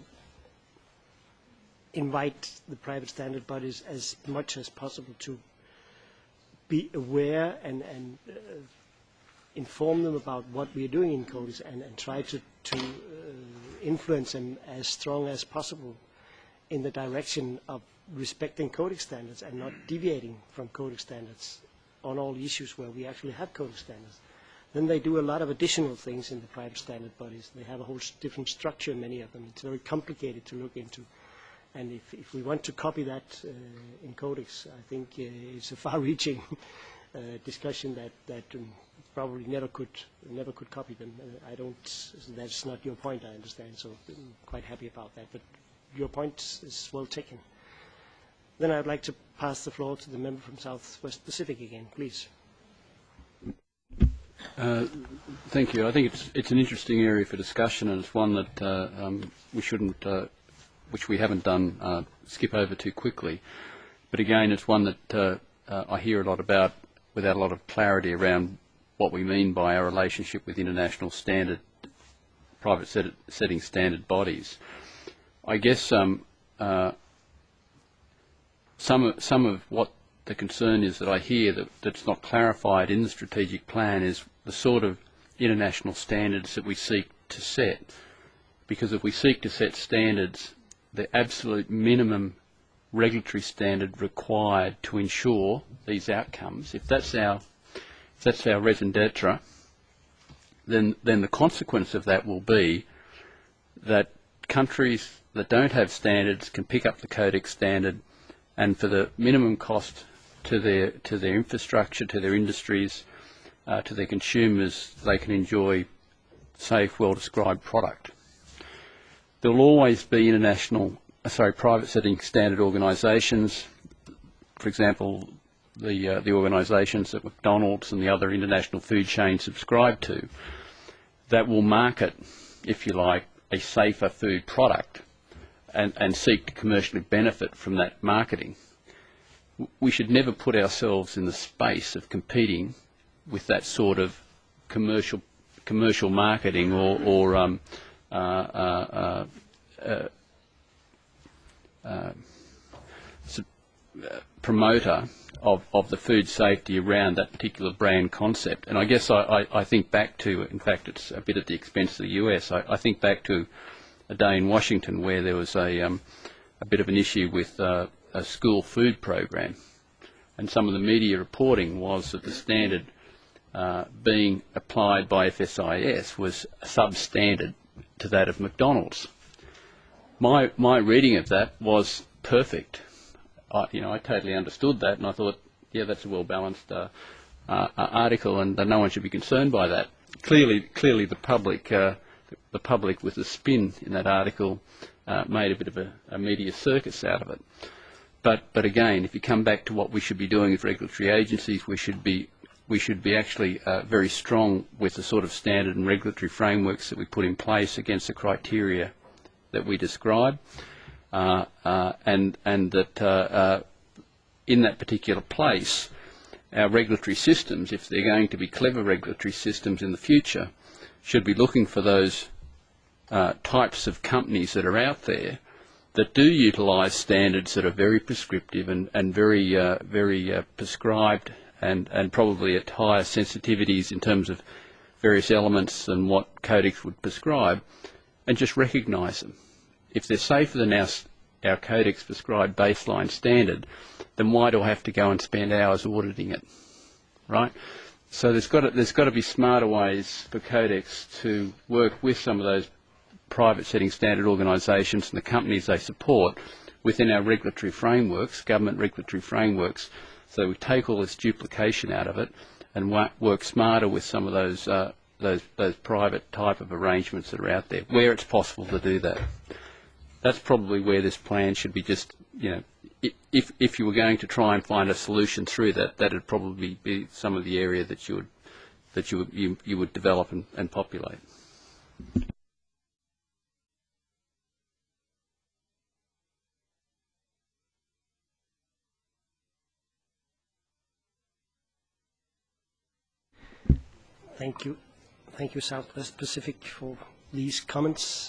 invite the private standard bodies as much as possible to be aware and, and uh, inform them about what we are doing in Codex and, and try to, to uh, influence them as strong as possible in the direction of respecting Codex standards and not deviating from Codex standards on all issues where we actually have Codex standards. Then they do a lot of additional things in the private standard bodies. They have a whole different structure, many of them. It's very complicated to look into. And if, if we want to copy that uh, in Codex, I think uh, it's a far-reaching uh, discussion that, that um, probably never could never could copy them. Uh, I don't. That's not your point, I understand. So I'm quite happy about that. But your point is well taken. Then I'd like to pass the floor to the member from Southwest Pacific again, please. Uh, thank you. I think it's it's an interesting area for discussion, and it's one that uh, um, we shouldn't. Uh, which we haven't done, uh, skip over too quickly. But again, it's one that uh, uh, I hear a lot about without a lot of clarity around what we mean by our relationship with international standard, private set setting standard bodies. I guess um, uh, some, of, some of what the concern is that I hear that, that's not clarified in the strategic plan is the sort of international standards that we seek to set. Because if we seek to set standards, the absolute minimum regulatory standard required to ensure these outcomes, if that's our, if that's our raison d'etre, then, then the consequence of that will be that countries that don't have standards can pick up the Codex standard, and for the minimum cost to their, to their infrastructure, to their industries, uh, to their consumers, they can enjoy safe, well-described product. There will always be international, sorry, private setting standard organisations, for example, the, uh, the organisations that McDonald's and the other international food chains subscribe to, that will market, if you like, a safer food product and, and seek to commercially benefit from that marketing. We should never put ourselves in the space of competing with that sort of commercial commercial marketing or, or um, uh, uh, uh, uh, uh, promoter of, of the food safety around that particular brand concept. And I guess I, I, I think back to, in fact, it's a bit at the expense of the U S, I, I think back to a day in Washington where there was a, um, a bit of an issue with uh, a school food program. And some of the media reporting was that the standard uh, being applied by F S I S was a substandard to that of McDonald's. My, my reading of that was perfect. I, you know, I totally understood that, and I thought, yeah, that's a well-balanced uh, uh, article, and uh, no one should be concerned by that. Clearly, clearly, the public, uh, the public with the spin in that article, uh, made a bit of a, a media circus out of it. But, but again, if you come back to what we should be doing as regulatory agencies, we should be, we should be actually uh, very strong with the sort of standard and regulatory frameworks that we put in place against the criteria that we describe. Uh, uh, and, and that uh, uh, in that particular place, our regulatory systems, if they're going to be clever regulatory systems in the future, should be looking for those uh, types of companies that are out there that do utilise standards that are very prescriptive and, and very, uh, very uh, prescribed and, and probably at higher sensitivities in terms of various elements than what Codex would prescribe, and just recognise them. If they're safer than our, our Codex prescribed baseline standard, then why do I have to go and spend hours auditing it, right? So there's got to, there's got to be smarter ways for Codex to work with some of those private setting standard organisations and the companies they support within our regulatory frameworks, government regulatory frameworks, so we take all this duplication out of it and work smarter with some of those, uh, those, those private type of arrangements that are out there, where it's possible to do that. That's probably where this plan should be just, you know, if, if you were going to try and find a solution through that, that would probably be some of the area that you would, that you would, you, you would develop and, and populate. Thank you. Thank you, Southwest Pacific, for these comments.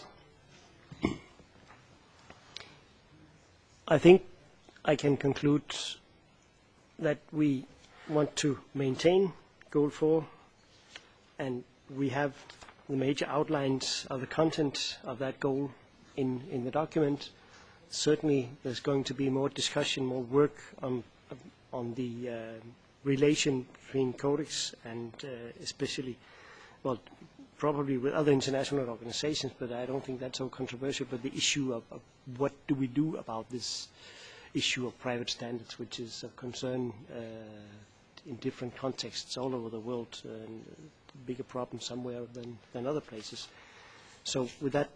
I think I can conclude that we want to maintain Goal four, and we have the major outlines of the content of that goal in, in the document. Certainly there's going to be more discussion, more work on, on the uh, relation between Codex and uh, especially, well, probably with other international organizations, but I don't think that's so controversial, but the issue of, of what do we do about this issue of private standards, which is of concern uh, in different contexts all over the world, uh, and a bigger problem somewhere than, than other places. So with that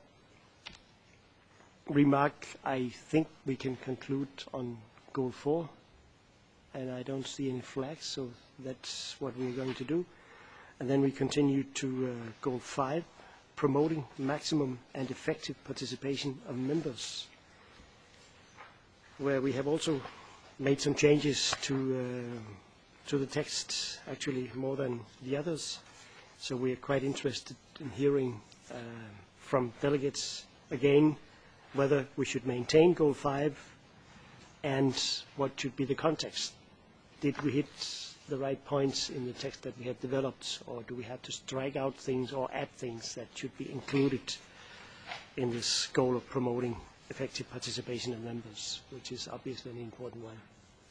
remark, I think we can conclude on Goal four, and I don't see any flags, so that's what we're going to do. And then we continue to uh, Goal five, promoting maximum and effective participation of members, where we have also made some changes to, uh, to the text, actually more than the others. So we are quite interested in hearing uh, from delegates again whether we should maintain Goal five and what should be the context. Did we hit the right points in the text that we have developed, or do we have to strike out things or add things that should be included in this goal of promoting effective participation of members, which is obviously an important one.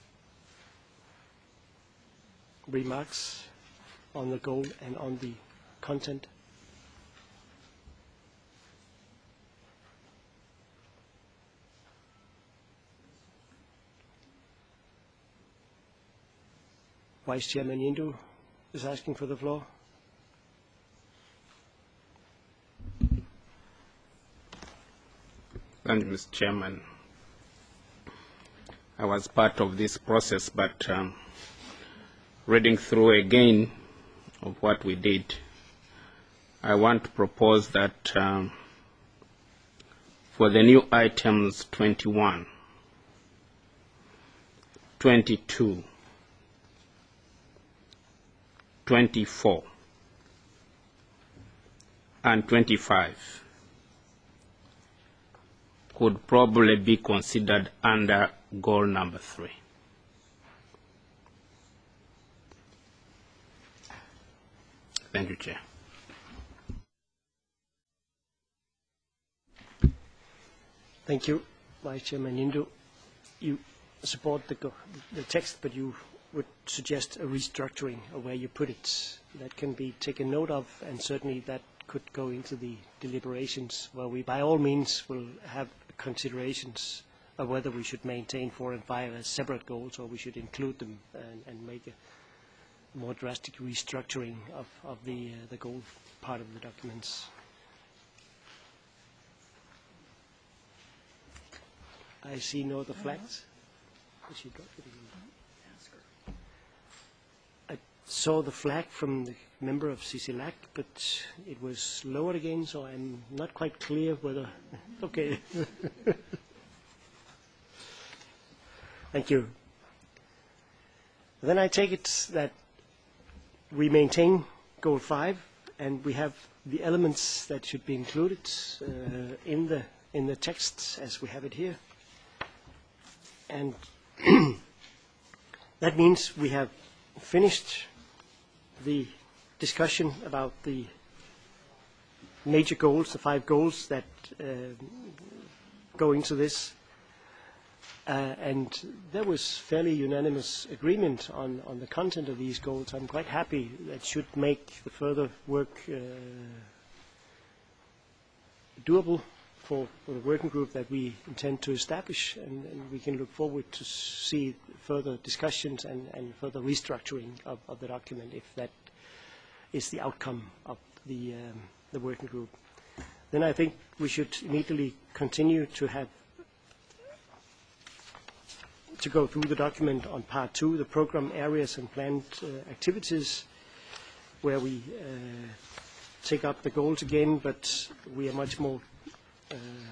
Remarks on the goal and on the content? Vice Chairman Yindu is asking for the floor. Thank you, Mister Chairman. I was part of this process, but um, reading through again of what we did, I want to propose that um, for the new items twenty-one, twenty-two, twenty-four, and twenty-five could probably be considered under goal number three. Thank you, Chair. Thank you, Vice Chairman Yindu. You support the, go the text, but you would suggest a restructuring of where you put it. That can be taken note of, and certainly that could go into the deliberations, where we by all means will have considerations of whether we should maintain four and five as separate goals or we should include them and, and make a more drastic restructuring of, of the, uh, the goal part of the documents. I see no other flags. I saw the flag from the member of C C L A C, but it was lowered again, so I'm not quite clear whether... Okay. Thank you. Then I take it that we maintain goal five, and we have the elements that should be included uh, in the in the text as we have it here. And that means we have finished the discussion about the major goals, the five goals that uh, go into this. Uh, and there was fairly unanimous agreement on, on the content of these goals. I'm quite happy. That should make the further work uh, doable for, for the working group that we intend to establish, and, and we can look forward to see further discussions and, and further restructuring of, of the document if that is the outcome of the, um, the working group. Then I think we should immediately continue to have to go through the document on part two, the program areas and planned uh, activities, where we uh, take up the goals again, but we are much more, uh,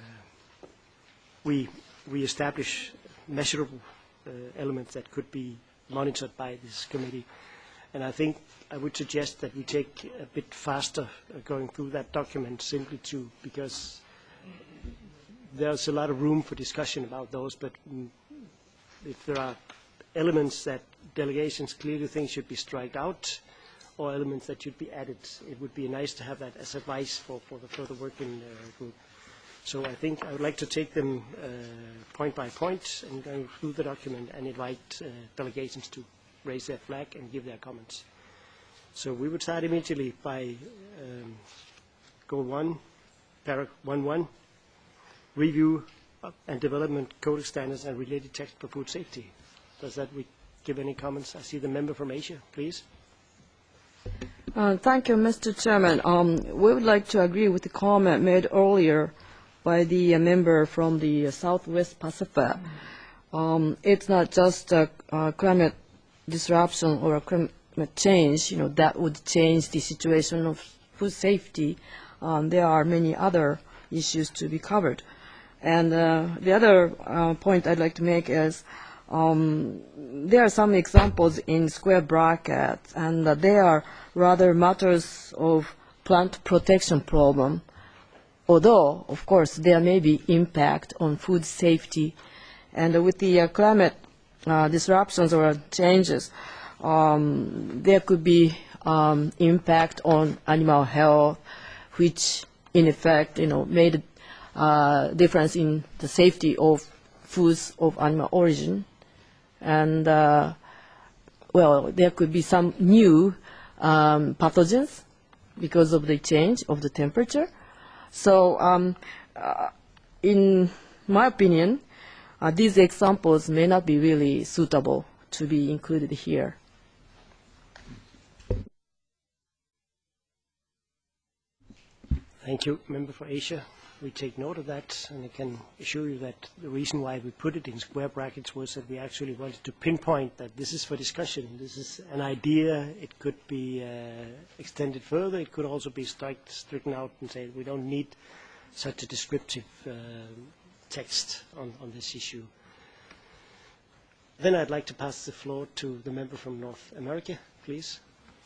we, we establish measurable uh, elements that could be monitored by this committee. And I think I would suggest that we take a bit faster uh, going through that document, simply to, because there's a lot of room for discussion about those, but mm, if there are elements that delegations clearly think should be striked out or elements that should be added, it would be nice to have that as advice for, for the further working uh, group. So I think I would like to take them uh, point by point and go through the document and invite uh, delegations to raise their flag and give their comments. So we would start immediately by um, goal one, paragraph one one, review and development code standards and related text for food safety. Does that we give any comments? I see the member from Asia, please. Uh, thank you, Mister Chairman. Um, we would like to agree with the comment made earlier by the uh, member from the uh, Southwest Pacific. Um, it's not just uh, uh, climate disruption or climate change, you know, that would change the situation of food safety. Um, there are many other issues to be covered. And uh, the other uh, point I'd like to make is um, there are some examples in square brackets, and uh, they are rather matters of plant protection problem, although, of course, there may be impact on food safety. And uh, with the uh, climate uh, disruptions or changes, um, there could be um, impact on animal health, which, in effect, you know, made uh, difference in the safety of foods of animal origin. And, uh, well, there could be some new um, pathogens because of the change of the temperature. So um, uh, in my opinion, uh, these examples may not be really suitable to be included here. Thank you, Member for Asia. We take note of that, and I can assure you that the reason why we put it in square brackets was that we actually wanted to pinpoint that this is for discussion. This is an idea. It could be uh, extended further. It could also be strike, stricken out and say we don't need such a descriptive uh, text on, on this issue. Then I'd like to pass the floor to the member from North America, please.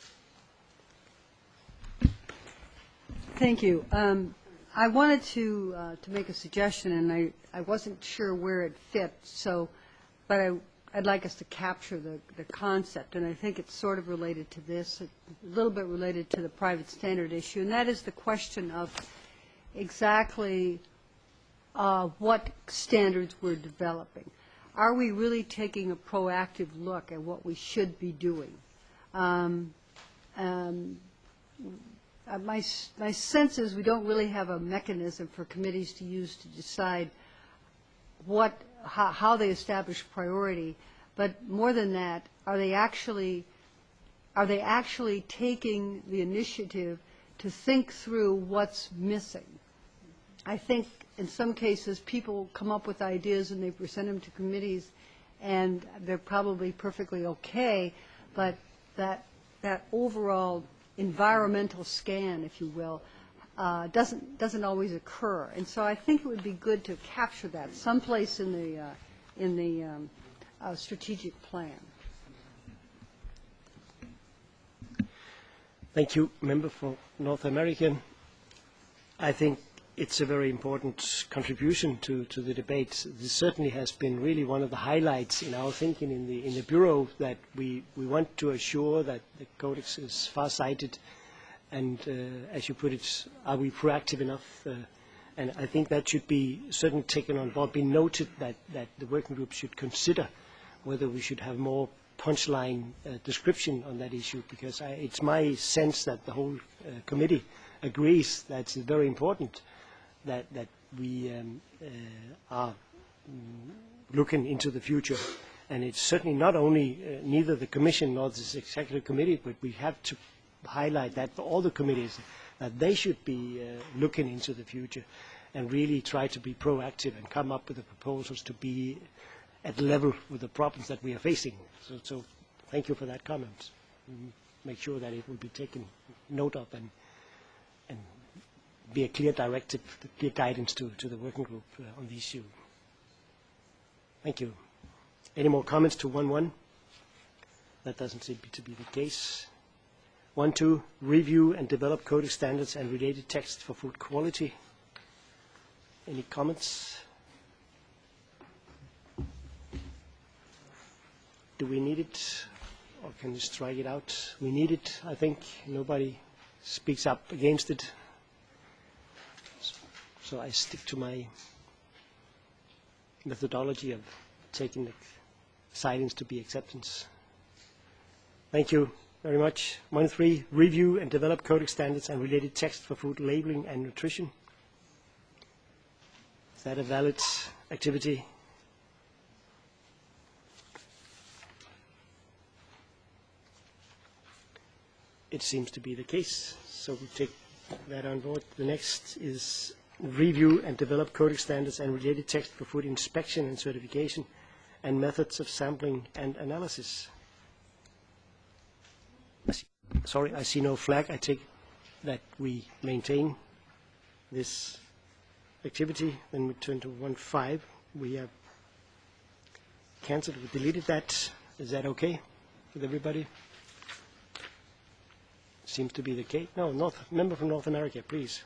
Thank you. Um, I wanted to uh, to make a suggestion, and I, I wasn't sure where it fit. So, but I, I'd like us to capture the, the concept, and I think it's sort of related to this, a little bit related to the private standard issue, and that is the question of exactly uh, what standards we're developing. Are we really taking a proactive look at what we should be doing? Um, um, Uh, my, my sense is we don't really have a mechanism for committees to use to decide what, how, how they establish priority. But more than that, are they actually, are they actually taking the initiative to think through what's missing? I think in some cases people come up with ideas and they present them to committees, and they're probably perfectly okay, but that that overall environmental scan, if you will, uh, doesn't doesn't always occur, and so I think it would be good to capture that someplace in the uh, in the um, uh, strategic plan. Thank you, member for North America. I think it's a very important contribution to, to the debate. This certainly has been really one of the highlights in our thinking in the in the Bureau, that we, we want to assure that the Codex is far-sighted, and uh, as you put it, are we proactive enough? Uh, and I think that should be certainly taken on board, be noted that, that the working group should consider whether we should have more punchline uh, description on that issue, because I, it's my sense that the whole uh, committee agrees that it's very important that, that we um, uh, are um, looking into the future. And it's certainly not only uh, neither the Commission nor this Executive Committee, but we have to highlight that for all the committees, that they should be uh, looking into the future and really try to be proactive and come up with the proposals to be at level with the problems that we are facing. So, so thank you for that comment. Make sure that it will be taken note of and, and be a clear directive, clear guidance to, to the working group uh, on the issue. Thank you. Any more comments to one one? That doesn't seem to be the case. One two, review and develop coding standards and related text for food quality. Any comments? Do we need it, or can we strike it out? We need it, I think. Nobody speaks up against it. So I stick to my methodology of taking the silence to be acceptance. Thank you very much. One three, review and develop coding standards and related text for food labeling and nutrition. Is that a valid activity? It seems to be the case, so we take that on board. The next is review and develop coding standards and related text for food inspection and certification and methods of sampling and analysis. I see, sorry, I see no flag. I take that we maintain this activity. Then we turn to one five. We have cancelled, we deleted that. Is that okay with everybody? Seems to be the case. No, North, member from North America, please.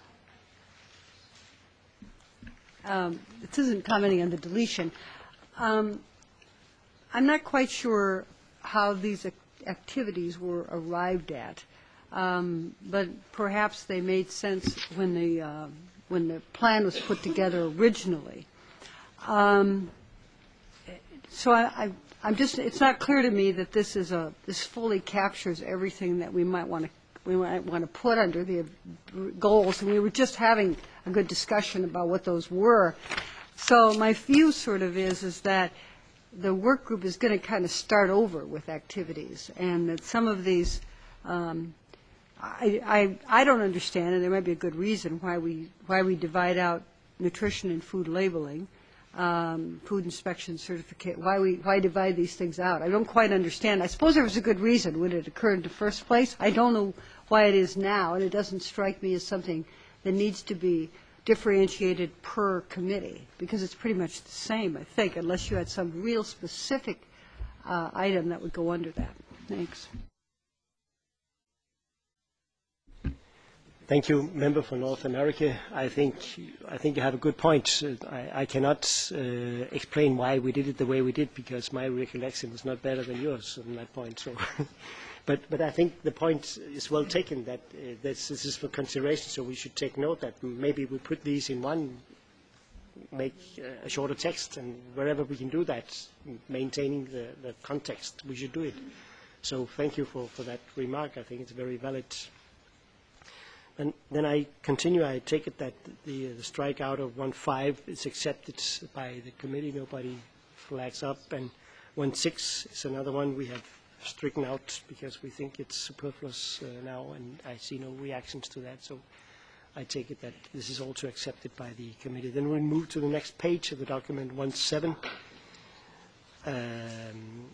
Um, this isn't commenting on the deletion. Um, I'm not quite sure how these ac activities were arrived at, um, but perhaps they made sense when the uh, when the plan was put together originally. Um, so I, I, I'm just, it's not clear to me that this is a, this fully captures everything that we might want to, we might want to put under the goals. And we were just having a good discussion about what those were. So my view sort of is, is that the work group is going to kind of start over with activities, and that some of these, um, I, I, I don't understand, and there might be a good reason why we, why we divide out nutrition and food labeling, um, food inspection certificate, why we, why divide these things out. I don't quite understand. I suppose there was a good reason when it occurred in the first place. I don't know why it is now, and it doesn't strike me as something that needs to be differentiated per committee, because it's pretty much the same, I think, unless you had some real specific uh, item that would go under that. Thanks. Thank you, Member for North America. I think I think you have a good point. I, I cannot uh, explain why we did it the way we did, because my recollection was not better than yours on that point. So, but but I think the point is well taken, that uh, this, this is for consideration. So we should take note that maybe we put these in one, make uh, a shorter text, and wherever we can do that, maintaining the, the context, we should do it. So thank you for, for that remark. I think it's very valid. And then I continue. I take it that the, the strike out of one five is accepted by the committee. Nobody flags up. And one six is another one we have stricken out because we think it's superfluous uh, now, and I see no reactions to that. So I take it that this is also accepted by the committee. Then we move to the next page of the document, one seven. Um,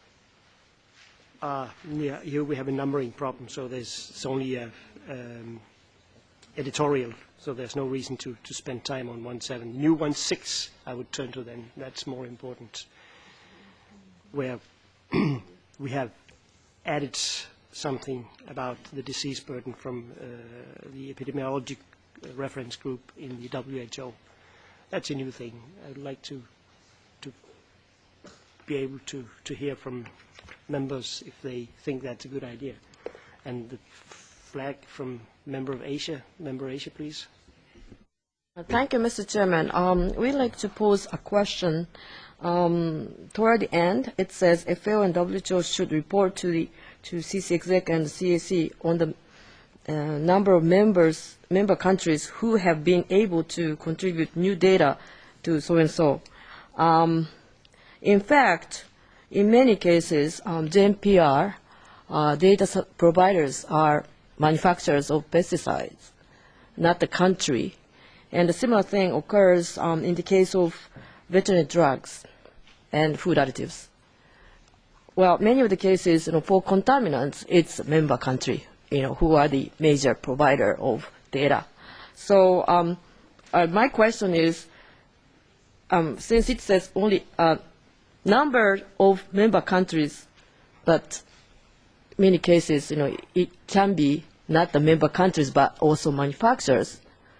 uh, yeah, here we have a numbering problem, so there's it's only a um, editorial, so there's no reason to, to spend time on one seven. New one six, I would turn to then. That's more important, where we have added something about the disease burden from uh, the epidemiologic reference group in the W H O. That's a new thing. I'd like to to be able to, to hear from members if they think that's a good idea. And the flag from Member of Asia. Member Asia, please. Thank you, Mister Chairman. Um, we'd like to pose a question. Um, toward the end, it says F A O and W H O should report to the to C C Exec and C A C on the uh, number of members, member countries who have been able to contribute new data to so and so. Um, in fact, in many cases, um, G M P R uh, data providers are manufacturers of pesticides, not the country. And a similar thing occurs um, in the case of veterinary drugs and food additives. Well, many of the cases, you know, for contaminants, it's a member country, you know, who are the major provider of data. So um, uh, my question is, um, since it says only a number of member countries, but many cases, you know, it can be not the member countries, but also manufacturers.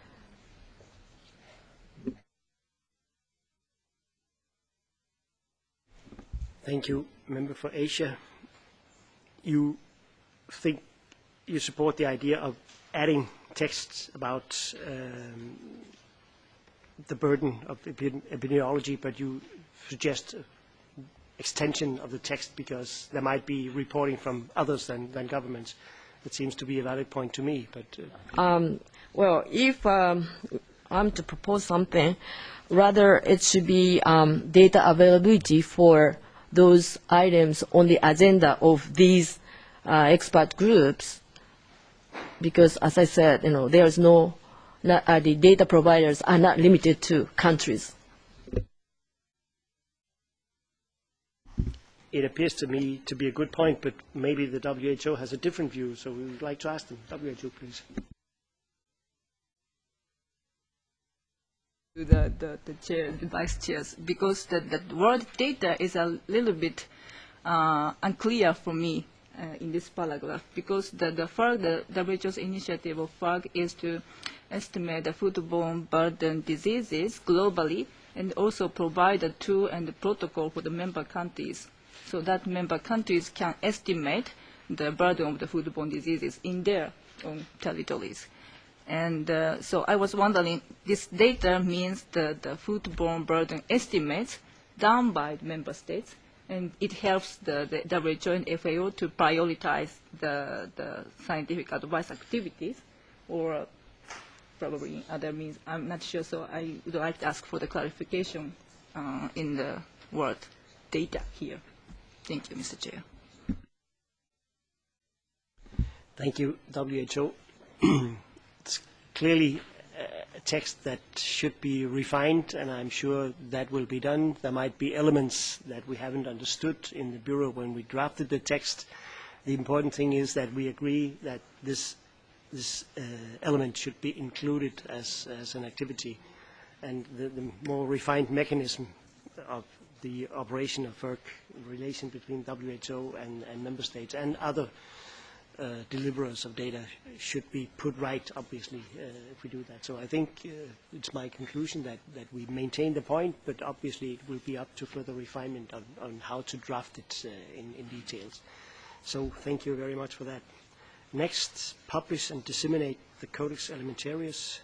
Thank you, Member for Asia. You think you support the idea of adding texts about um, the burden of epidemiology, but you suggest extension of the text because there might be reporting from others than, than governments. It seems to be a valid point to me. But uh, um, well, if um, I'm to propose something, rather it should be um, data availability for those items on the agenda of these uh, expert groups, because, as I said, you know, there is no, not, uh, the data providers are not limited to countries. It appears to me to be a good point, but maybe the W H O has a different view, so we would like to ask them. W H O, please. To the, the, the chair, the vice chairs, because the, the word data is a little bit uh, unclear for me uh, in this paragraph, because the, the F A R G, the W H O's initiative of F A R G is to estimate the foodborne burden diseases globally and also provide a tool and the protocol for the member countries, so that member countries can estimate the burden of the foodborne diseases in their own territories. And uh, so I was wondering, this data means the, the foodborne burden estimates done by the member states, and it helps the, the W H O and F A O to prioritize the, the scientific advice activities, or probably other means. I'm not sure, so I would like to ask for the clarification uh, in the word data here. Thank you, Mister Chair. Thank you, W H O. It's clearly a text that should be refined, and I'm sure that will be done. There might be elements that we haven't understood in the Bureau when we drafted the text. The important thing is that we agree that this, this uh, element should be included as, as an activity, and the, the more refined mechanism of the operation of F E R C, relation between W H O and, and member states and other Uh, deliverers of data should be put right, obviously, uh, if we do that. So I think uh, it's my conclusion that, that we maintain the point, but obviously it will be up to further refinement on, on how to draft it uh, in, in details. So thank you very much for that. Next, publish and disseminate the Codex Alimentarius.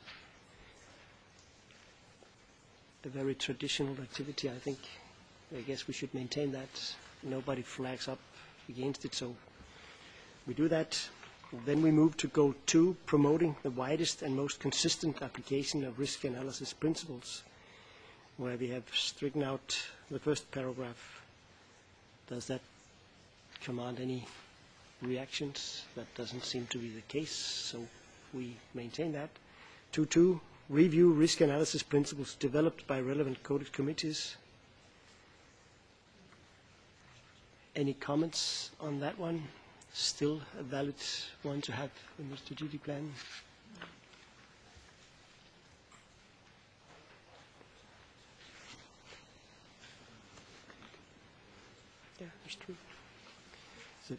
A very traditional activity, I think. I guess we should maintain that. Nobody flags up against it, so we do that. Then we move to goal two, promoting the widest and most consistent application of risk analysis principles, where we have stricken out the first paragraph. Does that command any reactions? That doesn't seem to be the case, so we maintain that. two two, review risk analysis principles developed by relevant Codex committees. Any comments on that one? Still a valid one to have in the strategic plan? Yeah, that's true. So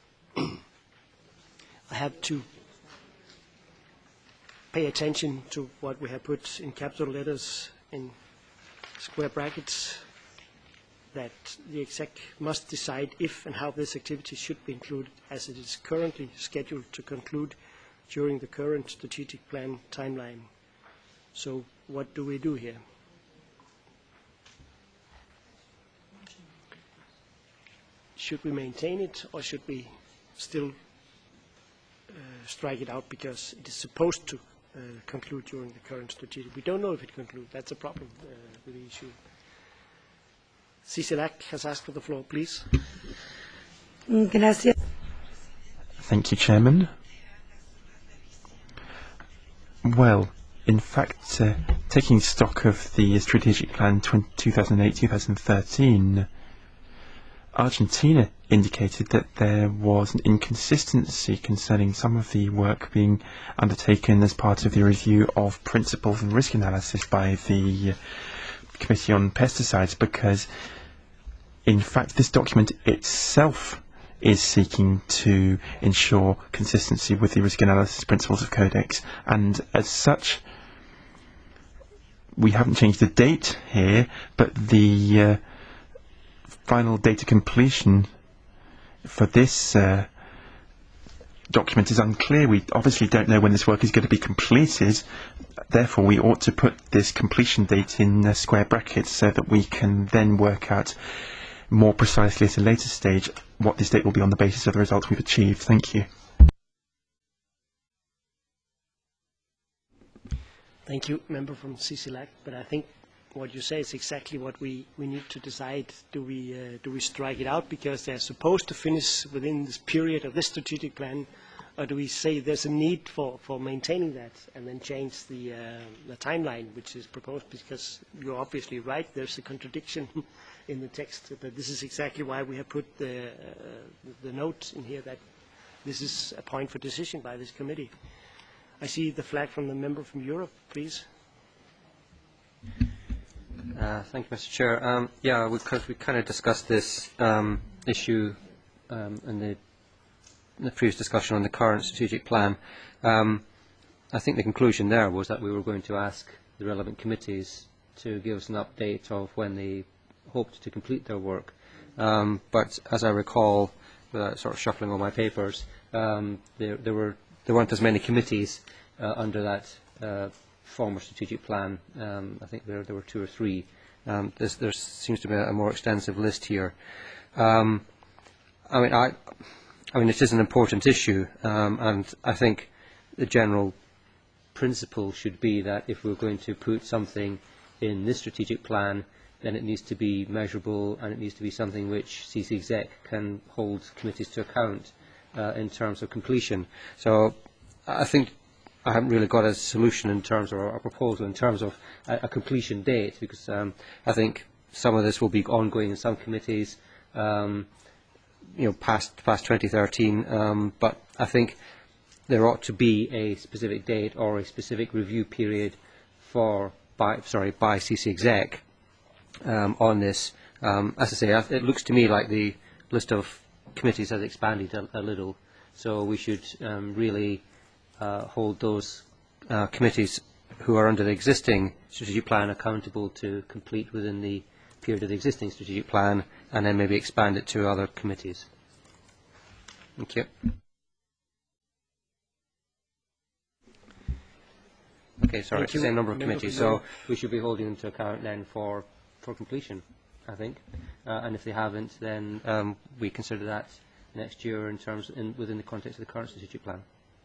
I have to pay attention to what we have put in capital letters in square brackets, that the exec must decide if and how this activity should be included, as it is currently scheduled to conclude during the current strategic plan timeline. So what do we do here? Should we maintain it, or should we still uh, strike it out because it is supposed to uh, conclude during the current strategic? We don't know if it concludes. That's a problem uh, with the issue. Cicilac has asked for the floor, please. Gracias. Thank you, Chairman. Well, in fact, uh, taking stock of the strategic plan two thousand eight to two thousand thirteen, Argentina indicated that there was an inconsistency concerning some of the work being undertaken as part of the review of principles and risk analysis by the Committee on Pesticides, because in fact this document itself is seeking to ensure consistency with the risk analysis principles of Codex, and as such we haven't changed the date here, but the uh, final data completion for this uh, document is unclear. We obviously don't know when this work is going to be completed. Therefore, we ought to put this completion date in uh, square brackets so that we can then work out more precisely at a later stage what this date will be on the basis of the results we've achieved. Thank you. Thank you, member from Cicilac. But I think what you say is exactly what we, we need to decide. Do we, uh, do we strike it out because they're supposed to finish within this period of this strategic plan, or do we say there's a need for, for maintaining that and then change the, uh, the timeline which is proposed? Because you're obviously right, there's a contradiction in the text, but this is exactly why we have put the, uh, the note in here that this is a point for decision by this committee. I see the flag from the member from Europe, please. Uh, thank you, Mister Chair. Um, yeah, because we, we kind of discussed this um, issue um, in, the, in the previous discussion on the current strategic plan. Um, I think the conclusion there was that we were going to ask the relevant committees to give us an update of when they hoped to complete their work. Um, but as I recall, without sort of shuffling all my papers, um, there, there, were, there weren't as many committees uh, under that uh, former strategic plan. Um, I think there, there were two or three. Um, there seems to be a more extensive list here. Um, I mean, I, I mean, it is an important issue, um, and I think the general principle should be that if we're going to put something in this strategic plan, then it needs to be measurable, and it needs to be something which C C Exec can hold committees to account uh, in terms of completion. So I think I haven't really got a solution in terms of a proposal in terms of a, a completion date, because um, I think some of this will be ongoing in some committees, um, you know, past past twenty thirteen. Um, but I think there ought to be a specific date or a specific review period for by sorry by C C Exec um, on this. Um, as I say, it looks to me like the list of committees has expanded a, a little, so we should um, really Uh, hold those uh, committees who are under the existing strategic plan accountable to complete within the period of the existing strategic plan, and then maybe expand it to other committees. Thank you. Okay, sorry, it's the same number of committees, so we should be holding them to account then for, for completion, I think. Uh, and if they haven't, then um, we consider that next year in terms in, within the context of the current strategic plan.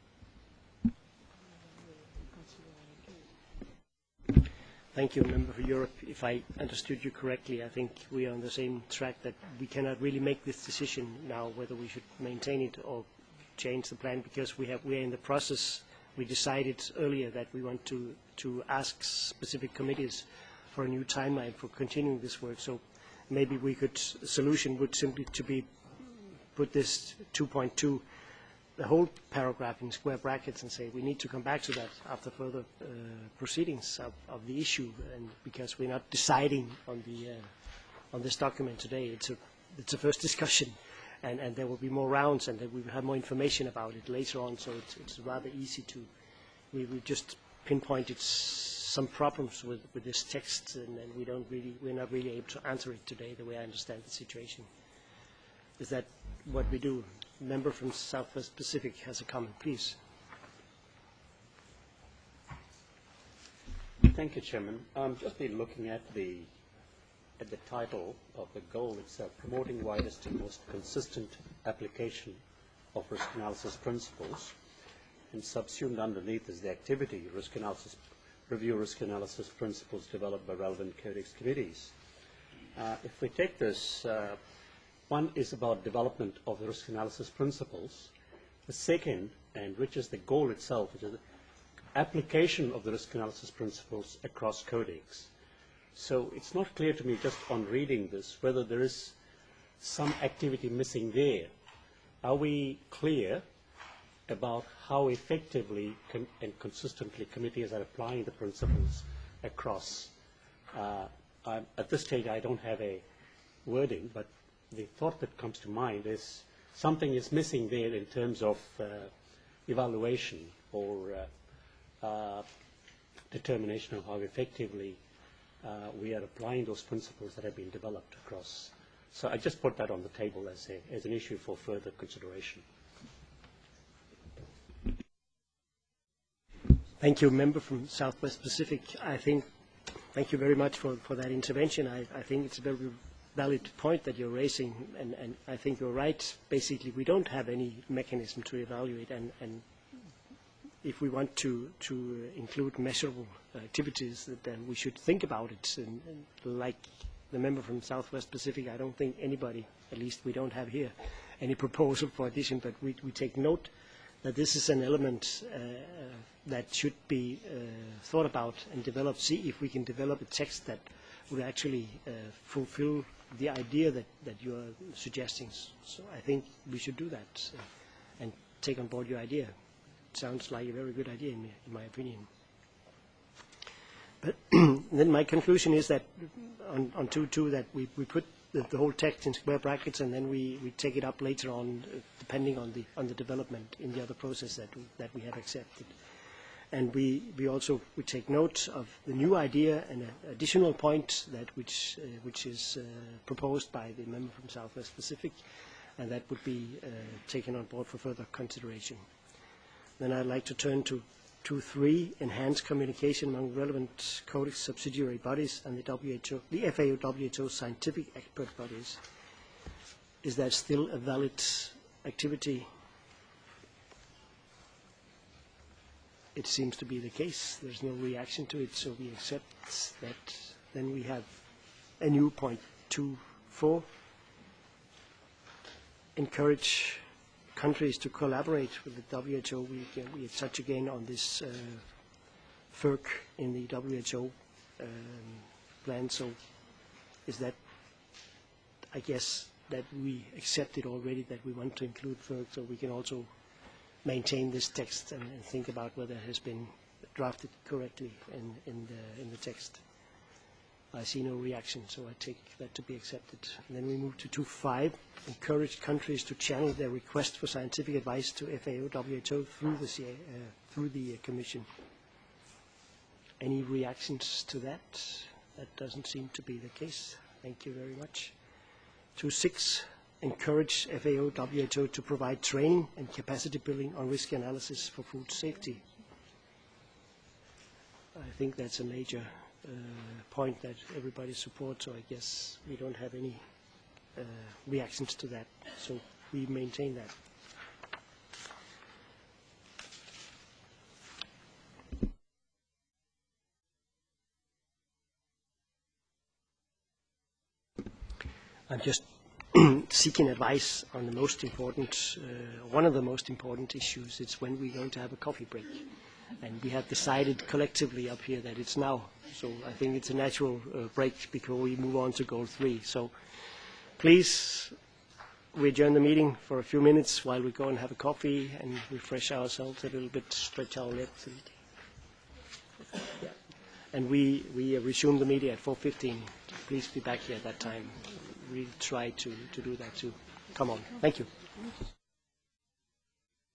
Thank you, Member for Europe. If I understood you correctly, I think we are on the same track that we cannot really make this decision now whether we should maintain it or change the plan, because we have we are in the process. We decided earlier that we want to to ask specific committees for a new timeline for continuing this work. So maybe we could a solution would simply to be put this two point two, the whole paragraph in square brackets, and say we need to come back to that after further uh, proceedings of, of the issue, and because we're not deciding on the uh, on this document today. It's a it's a first discussion, and, and there will be more rounds, and then we will have more information about it later on. So it's, it's rather easy to we we just pinpointed some problems with with this text, and, and we don't really we're not really able to answer it today the way I understand the situation. Is that what we do? Member from Southwest Pacific has a comment, please. Thank you, Chairman. Um, just been looking at the at the title of the goal itself, promoting widest and most consistent application of risk analysis principles, and subsumed underneath is the activity risk analysis, review risk analysis principles developed by relevant codex committees. Uh, if we take this. Uh, One is about development of the risk analysis principles. The second, and which is the goal itself, which is the application of the risk analysis principles across codex. So it's not clear to me just on reading this whether there is some activity missing there. Are we clear about how effectively con and consistently committees are applying the principles across? Uh, I'm, at this stage I don't have a wording, but the thought that comes to mind is something is missing there in terms of uh, evaluation or uh, uh, determination of how effectively uh, we are applying those principles that have been developed across. So I just put that on the table as, a, as an issue for further consideration. Thank you, Member from Southwest Pacific. I think, thank you very much for, for that intervention. I, I think it's a very valid point that you're raising, and, and I think you're right. Basically, we don't have any mechanism to evaluate, and, and if we want to, to include measurable activities, then we should think about it. And, and like the member from Southwest Pacific, I don't think anybody, at least we don't have here, any proposal for addition, but we, we take note that this is an element uh, that should be uh, thought about and developed. See if we can develop a text that would actually uh, fulfill the idea that, that you are suggesting. So I think we should do that uh, and take on board your idea. It sounds like a very good idea in, in my opinion. But then my conclusion is that on, on two two that we, we put the, the whole text in square brackets, and then we, we take it up later on, uh, depending on the on the development in the other process that we, that we have accepted. And we, we also we take note of the new idea and an additional point that which uh, which is uh, proposed by the member from Southwest Pacific, and that would be uh, taken on board for further consideration. Then I'd like to turn to two three, enhanced communication among relevant Codex subsidiary bodies and the W H O, the F A O W H O scientific expert bodies. Is that still a valid activity? It seems to be the case. There's no reaction to it, so we accept that. Then we have a new point two four. Encourage countries to collaborate with the W H O. We, we touch again on this uh, F E R C in the W H O um, plan. So is that, I guess, that we accepted already that we want to include F E R C, so we can also maintain this text and, and think about whether it has been drafted correctly in, in, the, in the text. I see no reaction, so I take that to be accepted. And then we move to two five, encourage countries to channel their request for scientific advice to F A O W H O through the, C A, uh, through the uh, Commission. Any reactions to that? That doesn't seem to be the case. Thank you very much. two six, encourage F A O W H O to provide training and capacity building on risk analysis for food safety. I think that's a major uh, point that everybody supports, so I guess we don't have any uh, reactions to that. So we maintain that. I'm just seeking advice on the most important, uh, one of the most important issues. It's when we're going to have a coffee break. And we have decided collectively up here that it's now. So I think it's a natural uh, break before we move on to goal three. So please, we adjourn the meeting for a few minutes while we go and have a coffee and refresh ourselves a little bit, stretch our legs. And, yeah. and we, we uh, resume the meeting at four fifteen. Please be back here at that time. Really try to, to do that too. Come on. Thank you.